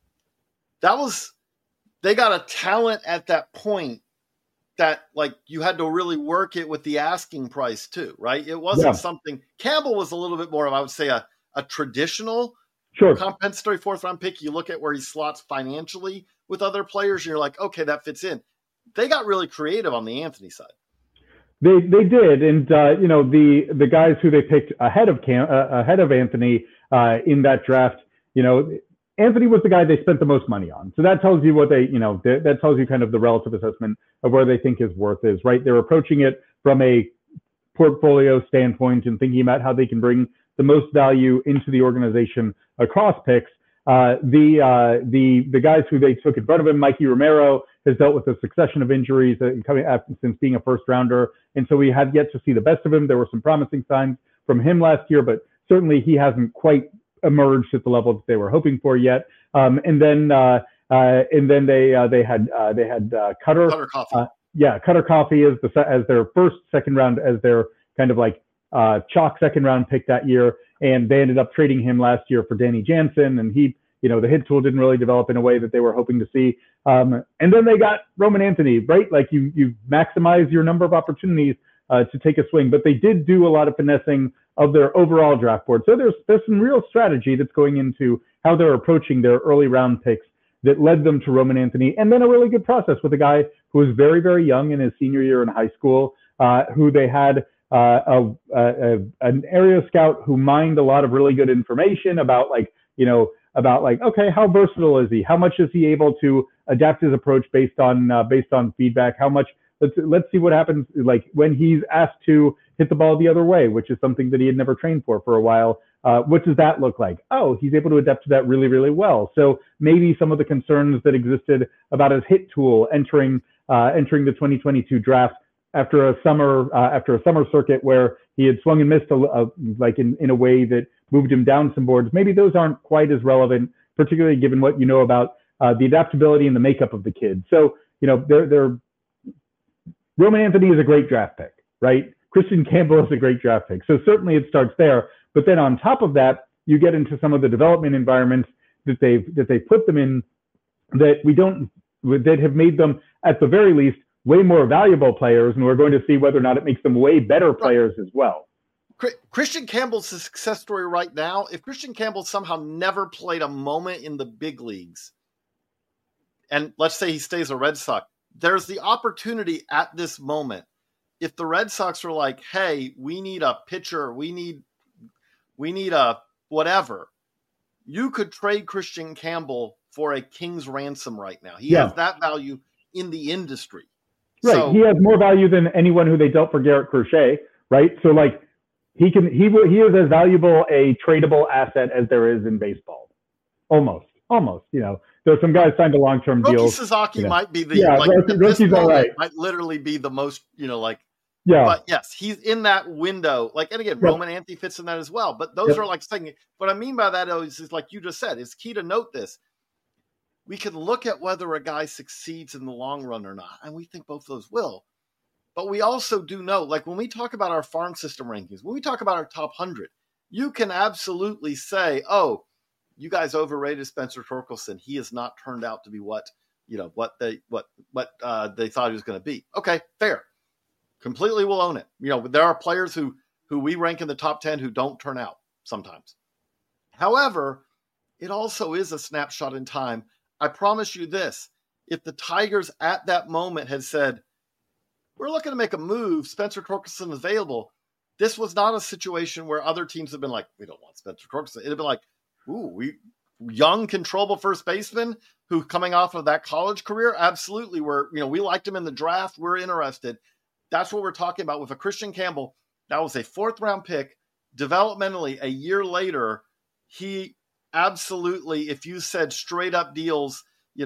they got a talent at that point that, like, you had to really work it with the asking price too, right? It wasn't something. Campbell was a little bit more of, I would say, a traditional compensatory 4th-round pick. You look at where he slots financially with other players, and you're like, okay, that fits in. They got really creative on the Anthony side. They did, and the guys who they picked ahead of Anthony in that draft, Anthony was the guy they spent the most money on. So that tells you what that tells you kind of the relative assessment of where they think his worth is, right? They're approaching it from a portfolio standpoint and thinking about how they can bring the most value into the organization across picks. The guys who they took in front of him, Mikey Romero, has dealt with a succession of injuries coming after, since being a first-rounder, and so we have yet to see the best of him. There were some promising signs from him last year, but certainly he hasn't quite emerged at the level that they were hoping for yet. And then they had Cutter Coffee. Cutter Coffee as their second round, as their kind of like chalk second round pick that year, and they ended up trading him last year for Danny Jansen, and he, the hit tool didn't really develop in a way that they were hoping to see. And then they got Roman Anthony, right? Like you maximize your number of opportunities to take a swing, but they did do a lot of finessing of their overall draft board. So there's some real strategy that's going into how they're approaching their early round picks that led them to Roman Anthony, and then a really good process with a guy who was very, very young in his senior year in high school, who they had an area scout who mined a lot of really good information about okay, how versatile is he? How much is he able to adapt his approach based on feedback? How much? Let's see what happens like when he's asked to hit the ball the other way, which is something that he had never trained for a while. What does that look like? Oh, he's able to adapt to that really, really well. So maybe some of the concerns that existed about his hit tool entering the 2022 draft after a summer circuit where he had swung and missed in a way that moved him down some boards. Maybe those aren't quite as relevant, particularly given what you know about the adaptability and the makeup of the kid. So Roman Anthony is a great draft pick, right? Christian Campbell is a great draft pick. So certainly it starts there. But then on top of that, you get into some of the development environments that they've put them in that have made them, at the very least, way more valuable players. And we're going to see whether or not it makes them way better players as well. Christian Campbell's a success story right now. If Christian Campbell somehow never played a moment in the big leagues, and let's say he stays a Red Sox, there's the opportunity at this moment. If the Red Sox are like, hey, we need a pitcher, we need a whatever, you could trade Christian Campbell for a king's ransom right now. He has that value in the industry. Right. So, he has more value than anyone who they dealt for Garrett Crochet, right? So like he is as valuable a tradable asset as there is in baseball. Almost. There's some guys signed a long-term deal. Roki Sasaki might be the Roki's all right. Might literally be the most, Yeah. But yes, he's in that window. Like, and again, Roman Anthony fits in that as well. But those are like saying, what I mean by that is like you just said, it's key to note this. We can look at whether a guy succeeds in the long run or not. And we think both of those will. But we also do know, like when we talk about our farm system rankings, when we talk about our top 100, you can absolutely say, oh, you guys overrated Spencer Torkelson. He has not turned out to be what they thought he was going to be. Okay, fair. Completely will own it. There are players who we rank in the top 10 who don't turn out sometimes. However, it also is a snapshot in time. I promise you this, if the Tigers at that moment had said, we're looking to make a move, Spencer Torkelson is available, this was not a situation where other teams have been like, we don't want Spencer Torkelson. It'd have been like, young, controllable first baseman who coming off of that college career, absolutely. We liked him in the draft. We're interested. That's what we're talking about with a Christian Campbell. That was a 4th round pick. Developmentally, a year later, he absolutely, if you said straight up deals,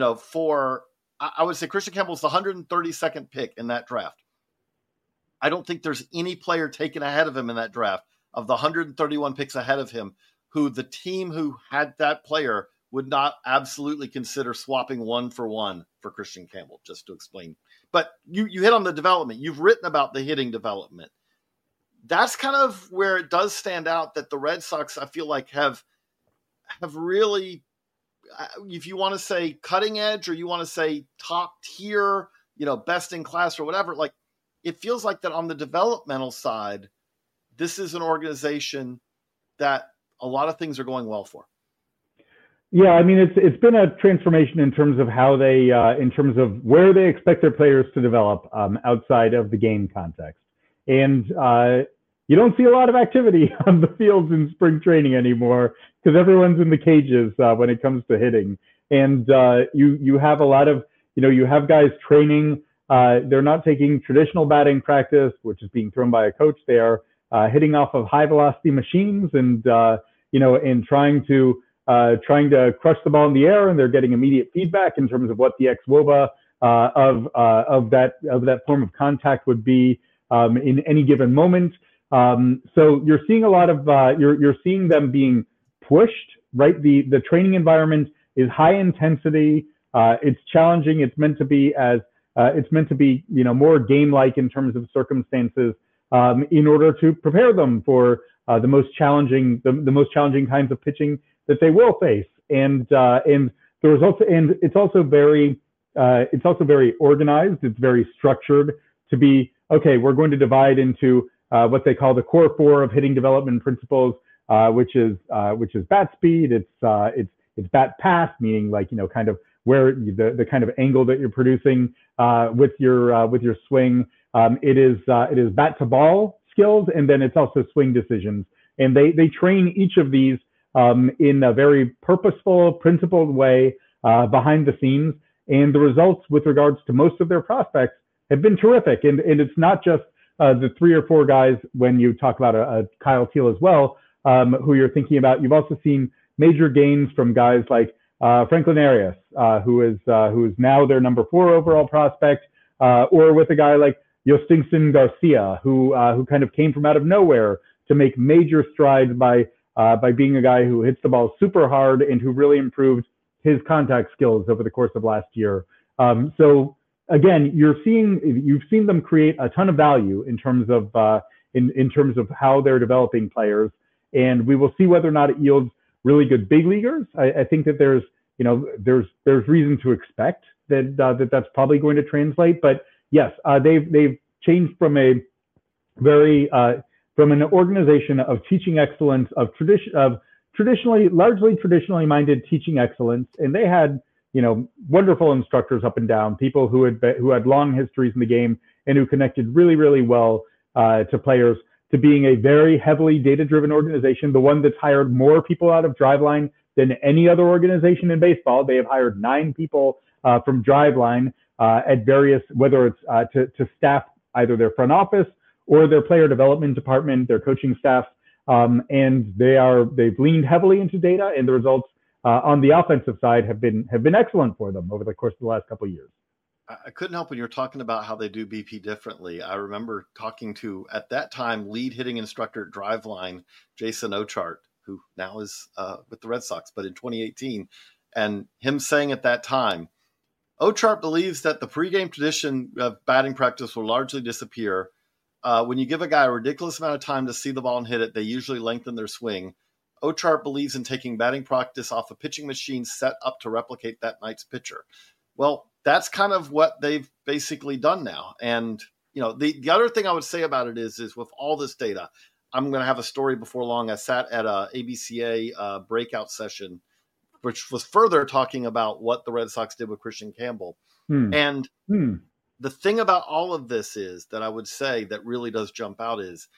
I would say Christian Campbell's the 132nd pick in that draft. I don't think there's any player taken ahead of him in that draft of the 131 picks ahead of him who the team who had that player would not absolutely consider swapping 1 for 1 for Christian Campbell, just to explain. But you hit on the development. You've written about the hitting development. That's kind of where it does stand out that the Red Sox, I feel like, have really, if you want to say cutting edge or you want to say top tier, best in class or whatever, like it feels like that on the developmental side, this is an organization that a lot of things are going well for. Yeah, I mean, it's been a transformation in terms of how they, in terms of where they expect their players to develop outside of the game context. And you don't see a lot of activity on the fields in spring training anymore because everyone's in the cages when it comes to hitting. And you have a lot of, you have guys training. They're not taking traditional batting practice, which is being thrown by a coach. They are hitting off of high velocity machines and, and trying to crush the ball in the air, and they're getting immediate feedback in terms of what the ex-WOBA of that form of contact would be in any given moment. So you're seeing a lot of you're seeing them being pushed, right? The training environment is high intensity. It's challenging. It's meant to be more game-like in terms of circumstances, in order to prepare them for the most challenging kinds of pitching that they will face. And the results, and it's also very organized. It's very structured to be, okay, we're going to divide into what they call the core four of hitting development principles, which is bat speed. It's bat pass, meaning kind of where the kind of angle that you're producing with your swing. It is bat to ball skills, and then it's also swing decisions. And they train each of these in a very purposeful, principled way behind the scenes. And the results with regards to most of their prospects have been terrific. And it's not just the 3 or 4 guys when you talk about a Kyle Teel as well, who you're thinking about. You've also seen major gains from guys like Franklin Arias, who is now their number 4 overall prospect, or with a guy like Yostinson Garcia, who kind of came from out of nowhere to make major strides by being a guy who hits the ball super hard and who really improved his contact skills over the course of last year. So again, you've seen them create a ton of value in terms of how they're developing players, and we will see whether or not it yields really good big leaguers. I think that there's reason to expect that that's probably going to translate. But yes, they've changed from an organization of teaching excellence, largely traditionally minded teaching excellence, and they had wonderful instructors up and down, people who had long histories in the game and who connected really, really well to players, to being a very heavily data-driven organization, the one that's hired more people out of Driveline than any other organization in baseball. They have hired 9 people from Driveline at various, whether it's to staff either their front office or their player development department, their coaching staff, and they've leaned heavily into data, and the results on the offensive side have been excellent for them over the course of the last couple of years. I couldn't help when you were talking about how they do BP differently. I remember talking to, at that time, lead hitting instructor at Driveline, Jason Ochart, who now is with the Red Sox, but in 2018, and him saying at that time, Ochart believes that the pregame tradition of batting practice will largely disappear. When you give a guy a ridiculous amount of time to see the ball and hit it, they usually lengthen their swing. Ochart believes in taking batting practice off a pitching machine set up to replicate that night's pitcher. Well, that's kind of what they've basically done now. And, the other thing I would say about it is with all this data, I'm going to have a story before long. I sat at a ABCA breakout session, which was further talking about what the Red Sox did with Christian Campbell. And the thing about all of this is that I would say that really does jump out is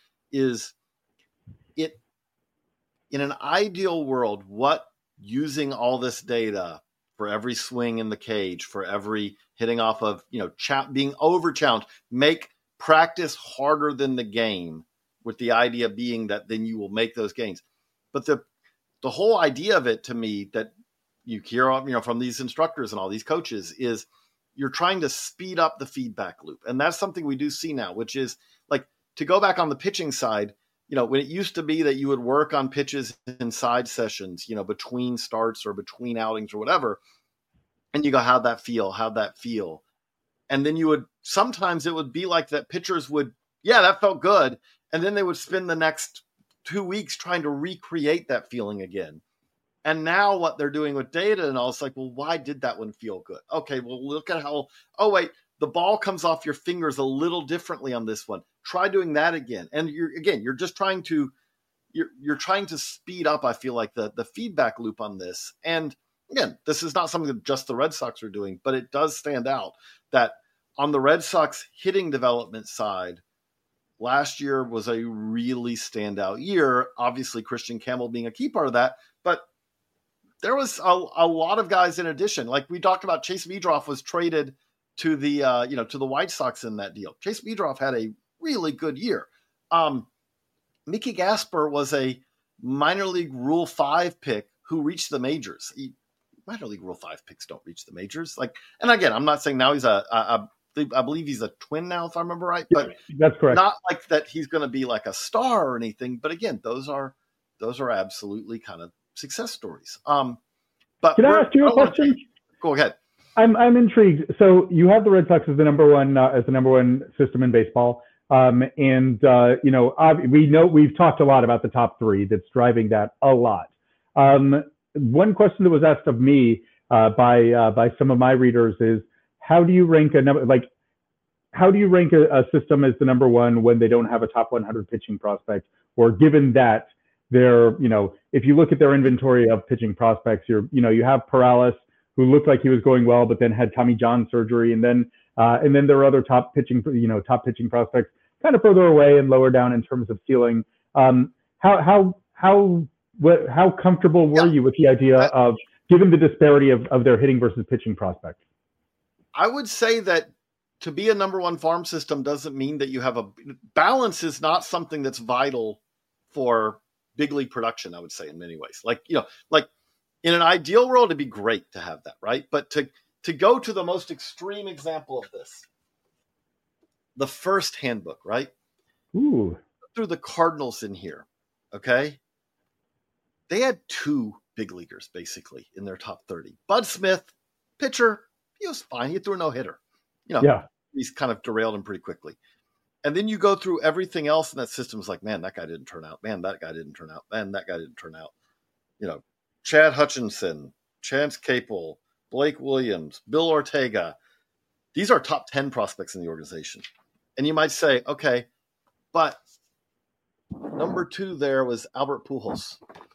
it, in an ideal world, what using all this data for every swing in the cage, for every hitting off of, being over challenged, make practice harder than the game, with the idea being that then you will make those gains. But the whole idea of it, to me, that you hear, from these instructors and all these coaches, is you're trying to speed up the feedback loop. And that's something we do see now, which is like, to go back on the pitching side, when it used to be that you would work on pitches in side sessions, between starts or between outings or whatever, and you go, how'd that feel? And then sometimes it would be like that pitchers would, that felt good. And then they would spend the next 2 weeks trying to recreate that feeling again. And now what they're doing with data and all, it's like, well, why did that one feel good? Okay, well, look at the ball comes off your fingers a little differently on this one. Try doing that again. And you're just trying to, you're trying to speed up, I feel like, the feedback loop on this. And again, this is not something that just the Red Sox are doing, but it does stand out that on the Red Sox hitting development side, last year was a really standout year. Obviously, Christian Campbell being a key part of that, but there was a lot of guys in addition. Like we talked about, Chase Meadroff was traded to the to the White Sox in that deal. Chase Meadroff had a really good year. Mickey Gasper was a minor league Rule 5 pick who reached the majors. Minor league Rule 5 picks don't reach the majors. And again, I'm not saying now he's I believe he's a Twin now, if I remember right. But that's correct. Not like that he's going to be like a star or anything. But again, those are absolutely kind of success stories. But can I ask you a question? Go ahead. I'm intrigued. So you have the Red Sox as the number one system in baseball, and we've talked a lot about the top three that's driving that a lot. One question that was asked of me by some of my readers is, how do you rank a system as the number one when they don't have a top 100 pitching prospect, or given that they're, if you look at their inventory of pitching prospects, you have Perales, who looked like he was going well, but then had Tommy John surgery, and then there are other top pitching prospects kind of further away and lower down in terms of ceiling. How comfortable were you with the idea of, given the disparity of their hitting versus pitching prospects? I would say that to be a number one farm system doesn't mean that you have balance is not something that's vital for big league production, I would say, in many ways. Like in an ideal world, it'd be great to have that, right? But to go to the most extreme example of this, the first handbook, right? Ooh. Through the Cardinals in here, okay? They had 2 big leaguers, basically, in their top 30. Bud Smith, pitcher, he was fine. He threw a no-hitter. He's kind of derailed him pretty quickly. And then you go through everything else in that system. It's like, man, that guy didn't turn out. Man, that guy didn't turn out. Man, that guy didn't turn out. Chad Hutchinson, Chance Capel, Blake Williams, Bill Ortega. These are top 10 prospects in the organization. And you might say, okay, but number 2 there was Albert Pujols.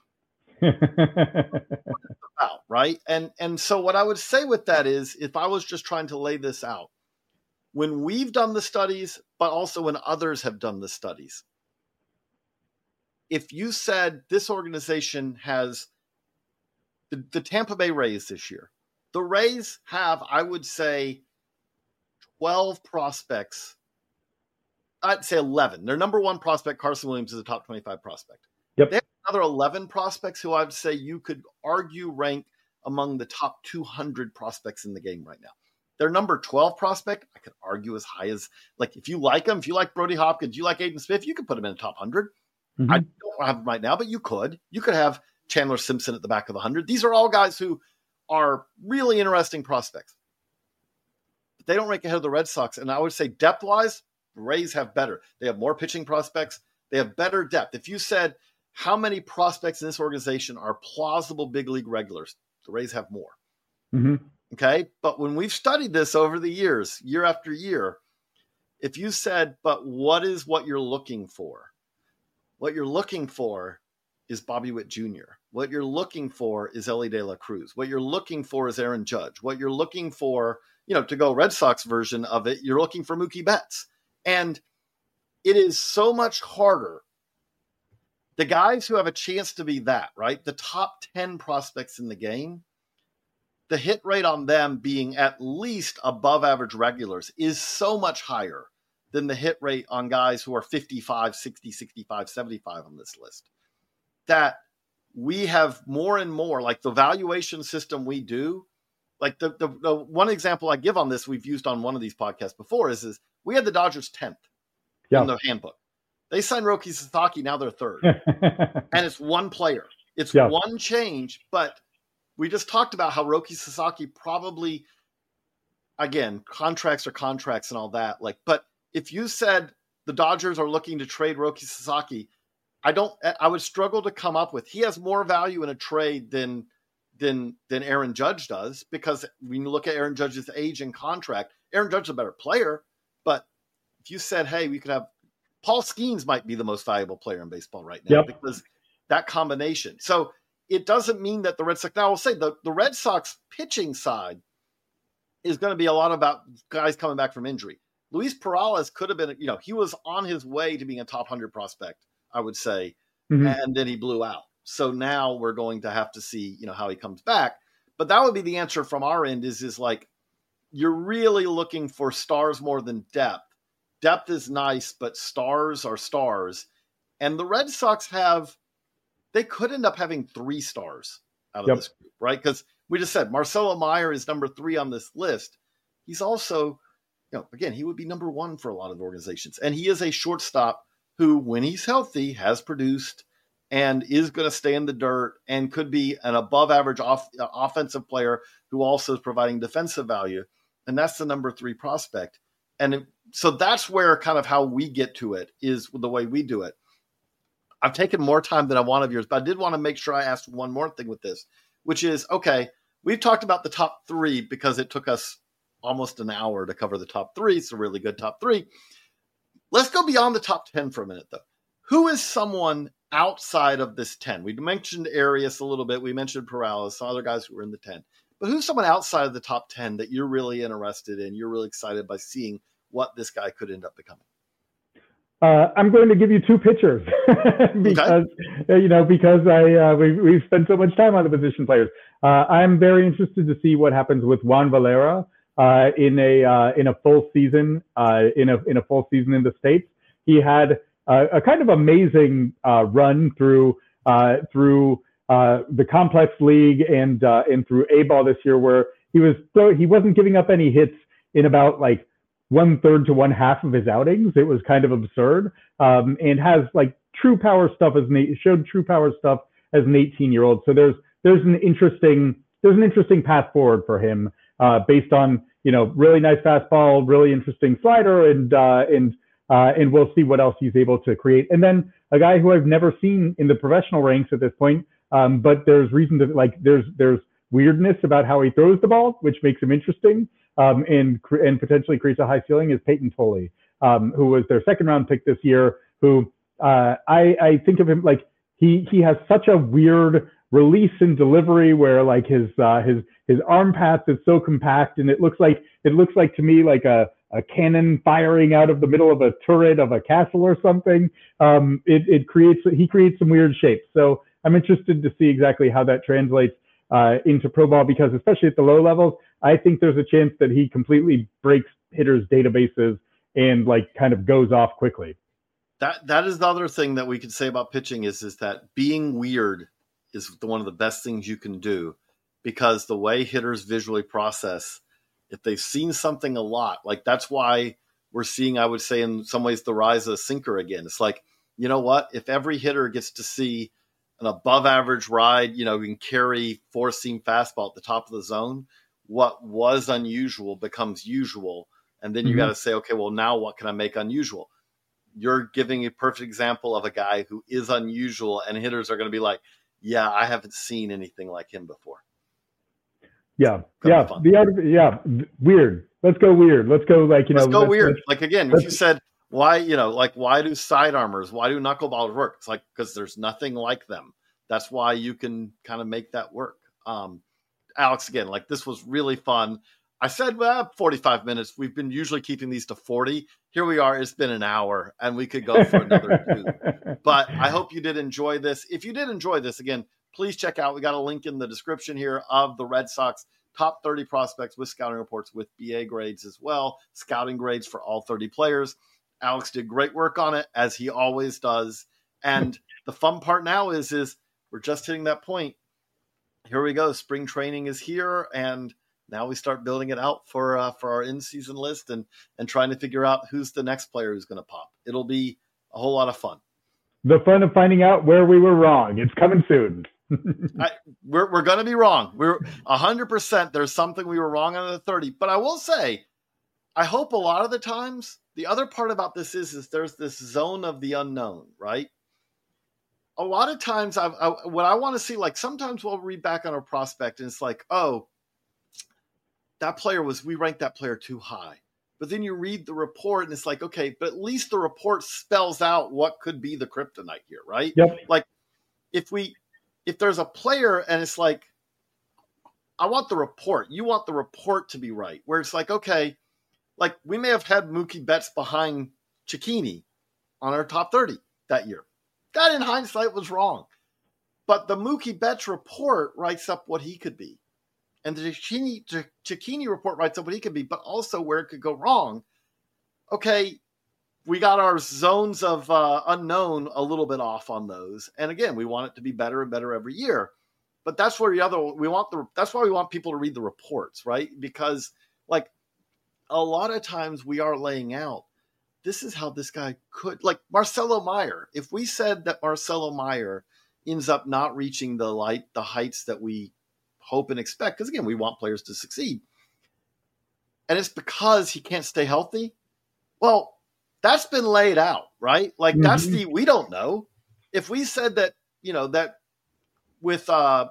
About, right? And so what I would say with that is, if I was just trying to lay this out, when we've done the studies, but also when others have done the studies, if you said this organization has the Tampa Bay Rays this year, the Rays have, I would say, 12 prospects. I'd say 11. Their number one prospect, Carson Williams, is a top 25 prospect. Yep. They have another 11 prospects who I would say you could argue rank among the top 200 prospects in the game right now. Their number 12 prospect, I could argue as high as, like, if you like him, if you like Brody Hopkins, you like Aiden Smith, you could put him in the top 100. Mm-hmm. I don't have him right now, but you could. You could have Chandler Simpson at the back of the 100. These are all guys who are really interesting prospects. But they don't rank ahead of the Red Sox. And I would say depth-wise, the Rays have better. They have more pitching prospects. They have better depth. If you said, how many prospects in this organization are plausible big league regulars, the Rays have more. Mm-hmm. Okay? But when we've studied this over the years, year after year, if you said, but what is what you're looking for? What you're looking for is Bobby Witt Jr. What you're looking for is Elly De La Cruz. What you're looking for is Aaron Judge. What you're looking for, to go Red Sox version of it, you're looking for Mookie Betts. And it is so much harder. The guys who have a chance to be that, right? The top 10 prospects in the game, the hit rate on them being at least above average regulars is so much higher than the hit rate on guys who are 55, 60, 65, 75 on this list. That we have more and more, like the valuation system we do, like the one example I give on this, we've used on one of these podcasts before, is we had the Dodgers 10th in the handbook. They signed Roki Sasaki, now they're 3rd. And it's one player. It's one change, but we just talked about how Roki Sasaki probably, again, contracts are contracts and all that. But if you said the Dodgers are looking to trade Roki Sasaki, I would struggle to come up with, he has more value in a trade than Aaron Judge does, because when you look at Aaron Judge's age and contract, Aaron Judge is a better player. But if you said, hey, we could have Paul Skeens might be the most valuable player in baseball right now because that combination. So it doesn't mean that the Red Sox, now I will say the Red Sox pitching side is going to be a lot about guys coming back from injury. Luis Perales could have been, he was on his way to being a top 100 prospect, I would say, and then he blew out. So now we're going to have to see, how he comes back. But that would be the answer from our end is like, you're really looking for stars more than depth. Depth is nice, but stars are stars. And the Red Sox they could end up having 3 stars out of this group, right? Because we just said Marcelo Meyer is number 3 on this list. He's also, again, he would be number 1 for a lot of organizations. And he is a shortstop who, when he's healthy, has produced and is going to stay in the dirt and could be an above average offensive player who also is providing defensive value. And that's the number 3 prospect. And so that's where kind of how we get to it is the way we do it. I've taken more time than I want of yours, but I did want to make sure I asked one more thing with this, which is, okay, we've talked about the top 3 because it took us almost an hour to cover the top 3. It's a really good top 3. Let's go beyond the top 10 for a minute, though. Who is someone outside of this 10? We mentioned Arias a little bit. We mentioned Perales, some other guys who were in the 10. But who's someone outside of the top 10 that you're really interested in? You're really excited by seeing what this guy could end up becoming? I'm going to give you 2 pitchers because we've spent so much time on the position players. I'm very interested to see what happens with Juan Valera in a full season in a full season in the States. He had a kind of amazing run through the complex league and through A-ball this year, where he wasn't giving up any hits in about like 1/3 to 1/2 of his outings. It was kind of absurd, and has like true power stuff showed true power stuff as an 18-year-old. So there's an interesting path forward for him based on really nice fastball, really interesting slider, and we'll see what else he's able to create. And then a guy who I've never seen in the professional ranks at this point, but there's reason to there's weirdness about how he throws the ball, which makes him interesting, and potentially creates a high ceiling, is Peyton Tolley, who was their 2nd round pick this year, who I think of him like he has such a weird release and delivery where like his arm path is so compact, and it looks like to me like a cannon firing out of the middle of a turret of a castle or something. He creates some weird shapes. So I'm interested to see exactly how that translates into pro ball, because especially at the low levels, I think there's a chance that he completely breaks hitters' databases and like kind of goes off quickly. That is the other thing that we could say about pitching is that being weird is one of the best things you can do, because the way hitters visually process, if they've seen something a lot, like that's why we're seeing, I would say in some ways, the rise of the sinker again. It's like, you know what, if every hitter gets to see an above average ride, you can carry 4-seam fastball at the top of the zone, what was unusual becomes usual. And then you got to say, okay, well, now what can I make unusual? You're giving a perfect example of a guy who is unusual, and hitters are going to be like, yeah, I haven't seen anything like him before. Yeah. Weird. Let's go weird. Let's go let's go weird. Like again, if you said, why do sidearmers, why do knuckleballers work? It's like, because there's nothing like them. That's why you can kind of make that work. Alex, again, like this was really fun. I said, 45 minutes. We've been usually keeping these to 40. Here we are. It's been an hour, and we could go for another 2. But I hope you did enjoy this. If you did enjoy this, again, please check out. We got a link in the description here of the Red Sox top 30 prospects with scouting reports with BA grades as well, scouting grades for all 30 players. Alex did great work on it, as he always does. And the fun part now is we're just hitting that point. Here we go. Spring training is here, and now we start building it out for our in-season list and trying to figure out who's the next player who's going to pop. It'll be a whole lot of fun. The fun of finding out where we were wrong. It's coming soon. We're going to be wrong. We're 100%. There's something we were wrong on the 30. But I will say, I hope a lot of the times, the other part about this is there's this zone of the unknown, right? A lot of times, what I want to see, like sometimes we'll read back on a prospect and it's like, oh, we ranked that player too high. But then you read the report and it's like, okay, but at least the report spells out what could be the kryptonite here, right? Yep. Like if there's a player and it's like, I want the report. You want the report to be right. Where it's like, okay, like we may have had Mookie Betts behind Cecchini on our top 30 that year. That in hindsight was wrong. But the Mookie Betts report writes up what he could be. And the Cecchini report writes up what he could be, but also where it could go wrong. Okay, we got our zones of unknown a little bit off on those. And again, we want it to be better and better every year. But that's where that's why we want people to read the reports, right? Because like a lot of times we are laying out, this is how this guy could, like Marcelo Meyer. If we said that Marcelo Meyer ends up not reaching the heights that we hope and expect. Because again, we want players to succeed. And it's because he can't stay healthy. Well, that's been laid out, right? Like we don't know. If we said that, that with,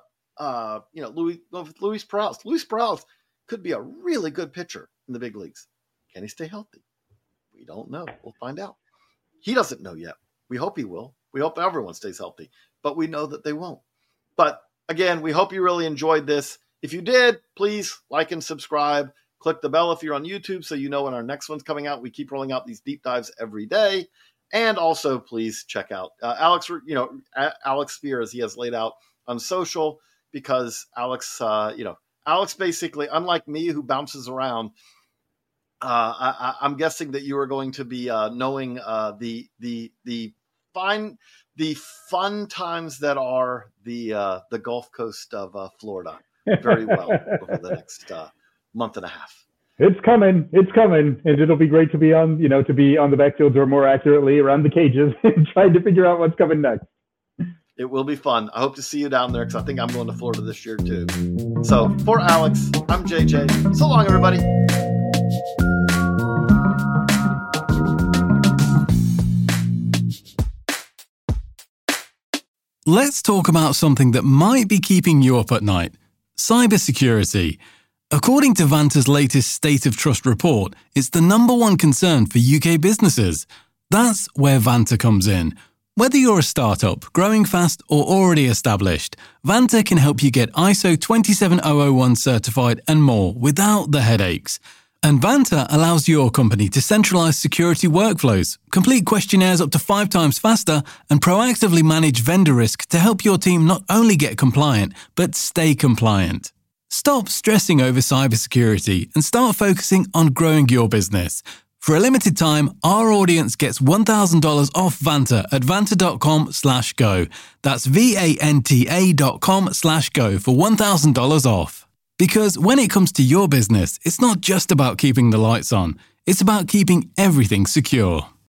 Luis Perales could be a really good pitcher in the big leagues. Can he stay healthy? We don't know. We'll find out. He doesn't know yet. We hope he will. We hope everyone stays healthy, but we know that they won't. But again, we hope you really enjoyed this. If you did, please like and subscribe. Click the bell if you're on YouTube so you know when our next one's coming out. We keep rolling out these deep dives every day. And also, please check out Alex Speier, as he has laid out on social, because Alex basically, unlike me, who bounces around, I'm guessing that you are going to be knowing the fun times that are the Gulf Coast of Florida very well over the next month and a half. It's coming, and it'll be great to be on the backfields, or more accurately around the cages, and trying to figure out what's coming next. It will be fun. I hope to see you down there, because I think I'm going to Florida this year too. So for Alex, I'm JJ. So long, everybody. Let's talk about something that might be keeping you up at night: cybersecurity. According to Vanta's latest State of Trust report, it's the #1 concern for UK businesses. That's where Vanta comes in. Whether you're a startup, growing fast, or already established, Vanta can help you get ISO 27001 certified and more without the headaches. And Vanta allows your company to centralize security workflows, complete questionnaires up to 5 times faster, and proactively manage vendor risk to help your team not only get compliant, but stay compliant. Stop stressing over cybersecurity and start focusing on growing your business. For a limited time, our audience gets $1,000 off Vanta at vanta.com/go. That's VANTA.com/go for $1,000 off. Because when it comes to your business, it's not just about keeping the lights on. It's about keeping everything secure.